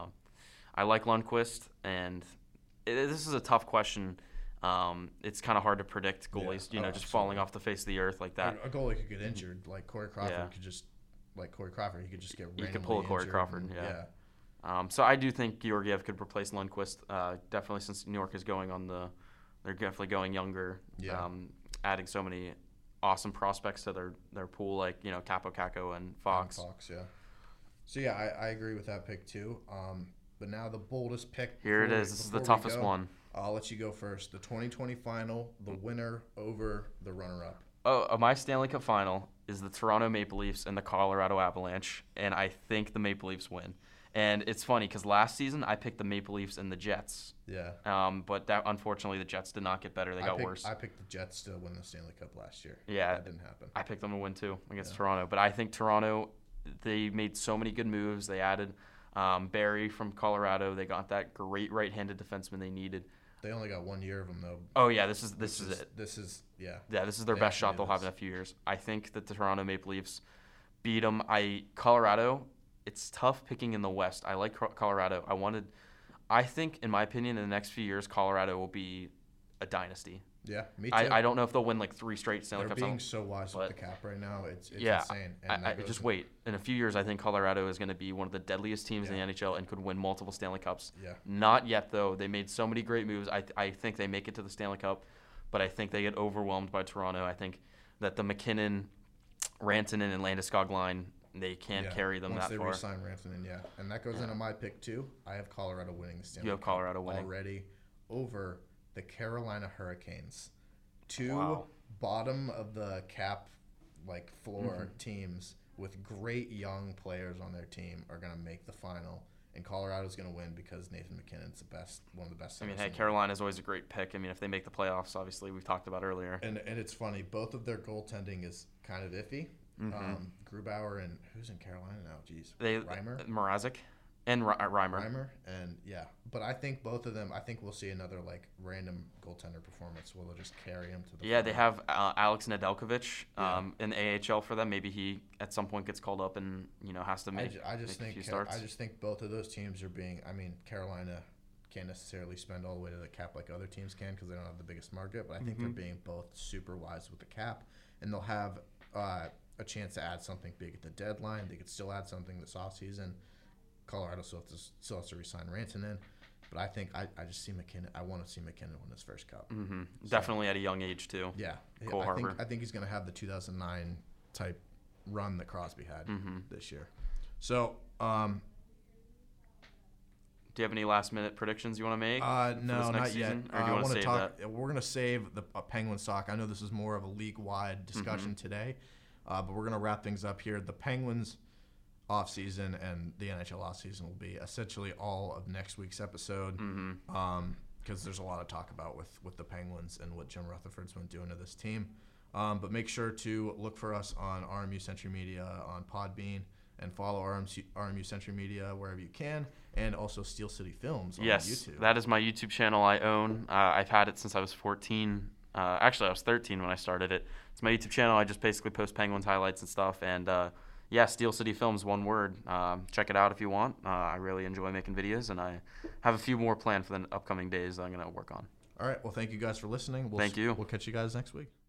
[SPEAKER 2] I like Lundqvist, and this is a tough question. It's kind of hard to predict goalies, just falling off the face of the earth like that.
[SPEAKER 1] A goalie could get injured, like Corey Crawford could just. Like Corey Crawford, he could just get randomly
[SPEAKER 2] could pull a Corey Crawford,
[SPEAKER 1] yeah.
[SPEAKER 2] So I do think Georgiev could replace Lundqvist. Definitely, since New York is going they're definitely going younger.
[SPEAKER 1] Yeah.
[SPEAKER 2] Adding so many awesome prospects to their pool, like Capo Caco and Fox.
[SPEAKER 1] Yeah. So yeah, I agree with that pick too. But now the boldest pick.
[SPEAKER 2] Here it is. This is the toughest one.
[SPEAKER 1] I'll let you go first. The 2020 final, the winner over the runner-up.
[SPEAKER 2] My Stanley Cup final is the Toronto Maple Leafs and the Colorado Avalanche, and I think the Maple Leafs win. And it's funny because last season I picked the Maple Leafs and the Jets.
[SPEAKER 1] Yeah.
[SPEAKER 2] But unfortunately the Jets did not get better. They got worse.
[SPEAKER 1] I picked the Jets to win the Stanley Cup last year.
[SPEAKER 2] Yeah.
[SPEAKER 1] That didn't happen.
[SPEAKER 2] I picked them to win too against Toronto. But I think Toronto, they made so many good moves. They added Barry from Colorado. They got that great right-handed defenseman they needed.
[SPEAKER 1] They only got 1 year of them though.
[SPEAKER 2] Oh yeah, this is it.
[SPEAKER 1] This is
[SPEAKER 2] this is their best shot they'll have in a few years. I think that the Toronto Maple Leafs beat them. Colorado, it's tough picking in the West. I like Colorado. I think, in my opinion, in the next few years, Colorado will be a dynasty.
[SPEAKER 1] Yeah, me too.
[SPEAKER 2] I don't know if they'll win like 3 straight Stanley Cups.
[SPEAKER 1] They're being so wise with the cap right now. It's insane.
[SPEAKER 2] And just wait. In a few years, I think Colorado is going to be one of the deadliest teams in the NHL and could win multiple Stanley Cups.
[SPEAKER 1] Yeah.
[SPEAKER 2] Not yet, though. They made so many great moves. I think they make it to the Stanley Cup, but I think they get overwhelmed by Toronto. I think that the McKinnon, Rantanen, and Landeskog line they can't
[SPEAKER 1] Yeah,
[SPEAKER 2] carry them
[SPEAKER 1] once
[SPEAKER 2] that
[SPEAKER 1] they
[SPEAKER 2] far.
[SPEAKER 1] re-sign Rantanen, yeah. And that goes into my pick too. I have Colorado winning the Stanley
[SPEAKER 2] You have
[SPEAKER 1] Cup
[SPEAKER 2] Colorado winning.
[SPEAKER 1] already over the Carolina Hurricanes. Two
[SPEAKER 2] Wow.
[SPEAKER 1] bottom of the cap floor
[SPEAKER 2] Mm-hmm.
[SPEAKER 1] teams with great young players on their team are going to make the final. And Colorado's going to win because Nathan McKinnon's one of the best.
[SPEAKER 2] I mean,
[SPEAKER 1] centers
[SPEAKER 2] hey,
[SPEAKER 1] in the league.
[SPEAKER 2] Carolina's always a great pick. I mean, if they make the playoffs, obviously, we've talked about earlier.
[SPEAKER 1] And it's funny, both of their goaltending is kind of iffy. Grubauer and who's in Carolina now? Jeez, Reimer.
[SPEAKER 2] Mrazek and Reimer.
[SPEAKER 1] And yeah, but I think both of them. I think we'll see another random goaltender performance where they'll just carry him to the.
[SPEAKER 2] Yeah, they
[SPEAKER 1] final.
[SPEAKER 2] have Alex Nedeljkovic in the AHL for them. Maybe he at some point gets called up and has to make
[SPEAKER 1] I just
[SPEAKER 2] make a
[SPEAKER 1] think
[SPEAKER 2] few starts.
[SPEAKER 1] I just think both of those teams are being. I mean, Carolina can't necessarily spend all the way to the cap like other teams can because they don't have the biggest market. But I think they're being both super wise with the cap, and they'll have a chance to add something big at the deadline. They could still add something this offseason. Colorado still has to re-sign Rantanen. But I think I just see McKinnon. I want to see McKinnon win his first cup.
[SPEAKER 2] Mm-hmm. Definitely at a young age, too.
[SPEAKER 1] Yeah.
[SPEAKER 2] Cole Harbour.
[SPEAKER 1] I think he's going to have the 2009 type run that Crosby had this year. So,
[SPEAKER 2] do you have any last-minute predictions you want to make?
[SPEAKER 1] no,
[SPEAKER 2] for this next
[SPEAKER 1] not
[SPEAKER 2] season?
[SPEAKER 1] yet.
[SPEAKER 2] Or do you want to save
[SPEAKER 1] talk.
[SPEAKER 2] that?
[SPEAKER 1] We're going to save the Penguins talk. I know this is more of a league-wide discussion today, but we're going to wrap things up here. The Penguins offseason and the NHL offseason will be essentially all of next week's episode because there's a lot to talk about with the Penguins and what Jim Rutherford's been doing to this team. But make sure to look for us on RMU Century Media on Podbean and follow RMU Century Media wherever you can, and also Steel City Films on YouTube.
[SPEAKER 2] That is my YouTube channel I own. I've had it since I was 14. Actually, I was 13 when I started it. It's my YouTube channel. I just basically post Penguins highlights and stuff. And Steel City Films, one word. Check it out if you want. I really enjoy making videos, and I have a few more planned for the upcoming days that I'm going to work on.
[SPEAKER 1] All right. Well, thank you guys for listening.
[SPEAKER 2] Thank you.
[SPEAKER 1] We'll catch you guys next week.